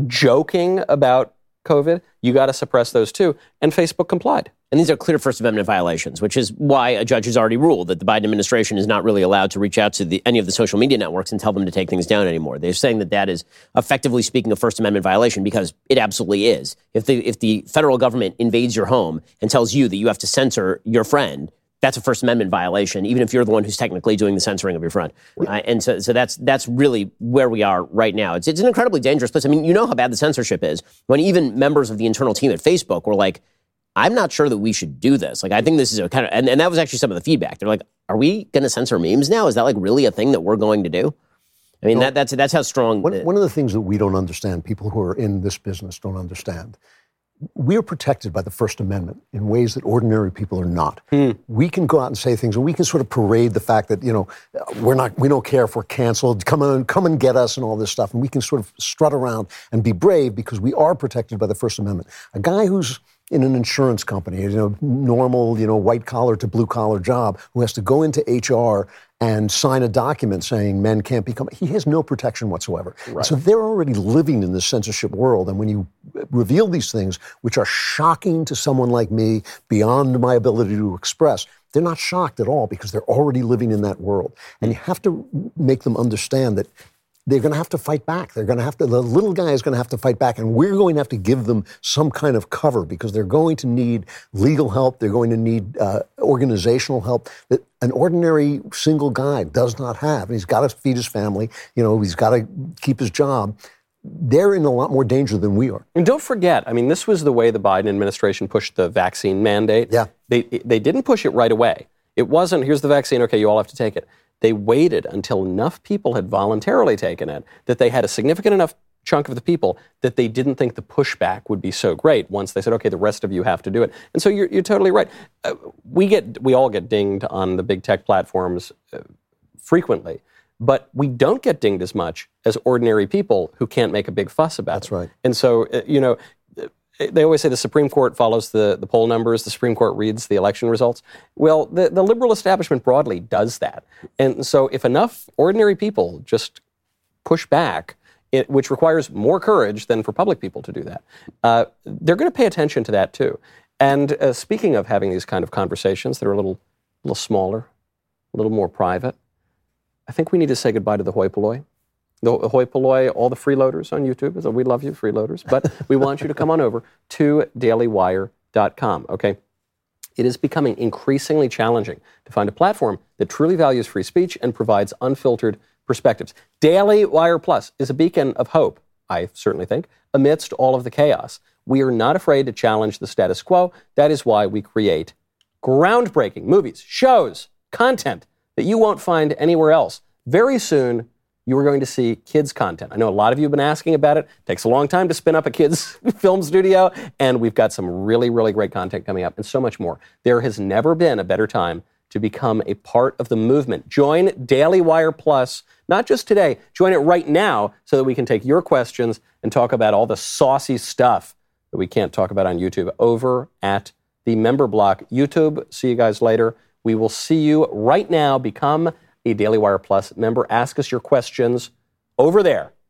joking about COVID, you got to suppress those too. And Facebook complied. And these are clear First Amendment violations, which is why a judge has already ruled that the Biden administration is not really allowed to reach out to the, any of the social media networks and tell them to take things down anymore. They're saying that that is effectively speaking a First Amendment violation because it absolutely is. If the if the federal government invades your home and tells you that you have to censor your friend, that's a First Amendment violation, even if you're the one who's technically doing the censoring of your friend. Uh, and so, so that's that's really where we are right now. It's it's an incredibly dangerous place. I mean, you know how bad the censorship is when even members of the internal team at Facebook were like, I'm not sure that we should do this. Like, I think this is a kind of, and, and that was actually some of the feedback. They're like, are we going to censor memes now? Is that like really a thing that we're going to do? I mean, no, that, that's that's how strong. One, the, one of the things that we don't understand, people who are in this business don't understand, we are protected by the First Amendment in ways that ordinary people are not. Hmm. We can go out and say things, and we can sort of parade the fact that, you know, we're not, we don't care if we're canceled. Come on, come and get us, and all this stuff. And we can sort of strut around and be brave because we are protected by the First Amendment. A guy who's in an insurance company, you know, normal, you know, white collar to blue collar job, who has to go into H R and sign a document saying men can't become, he has no protection whatsoever. Right. So they're already living in this censorship world. And when you reveal these things, which are shocking to someone like me, beyond my ability to express, they're not shocked at all because they're already living in that world. And you have to make them understand that they're going to have to fight back. They're going to have to, the little guy is going to have to fight back, and we're going to have to give them some kind of cover because they're going to need legal help. They're going to need uh, organizational help that an ordinary single guy does not have. And he's got to feed his family. You know, he's got to keep his job. They're in a lot more danger than we are. And don't forget, I mean, this was the way the Biden administration pushed the vaccine mandate. Yeah. They, they didn't push it right away. It wasn't, here's the vaccine, okay, you all have to take it. They waited until enough people had voluntarily taken it that they had a significant enough chunk of the people that they didn't think the pushback would be so great once they said, okay, the rest of you have to do it. And so you're, you're totally right. Uh, we get, we all get dinged on the big tech platforms uh, frequently, but we don't get dinged as much as ordinary people who can't make a big fuss about That's it. right. And so, uh, you know, they always say the Supreme Court follows the, the poll numbers, the Supreme Court reads the election results. Well, the, the liberal establishment broadly does that. And so if enough ordinary people just push back, it, which requires more courage than for public people to do that, uh, they're going to pay attention to that too. And uh, speaking of having these kind of conversations that are a little, little smaller, a little more private, I think we need to say goodbye to the hoi polloi. The hoi polloi, all the freeloaders on YouTube. So we love you, freeloaders. But we want you to come on over to daily wire dot com, okay? It is becoming increasingly challenging to find a platform that truly values free speech and provides unfiltered perspectives. Daily Wire Plus is a beacon of hope, I certainly think, amidst all of the chaos. We are not afraid to challenge the status quo. That is why we create groundbreaking movies, shows, content that you won't find anywhere else. Very soon, you are going to see kids' content. I know a lot of you have been asking about it. It takes a long time to spin up a kids' film studio, and we've got some really, really great content coming up and so much more. There has never been a better time to become a part of the movement. Join Daily Wire Plus, not just today, join it right now so that we can take your questions and talk about all the saucy stuff that we can't talk about on YouTube over at the member block. YouTube, see you guys later. We will see you right now. Become a Daily Wire Plus member. Ask us your questions over there.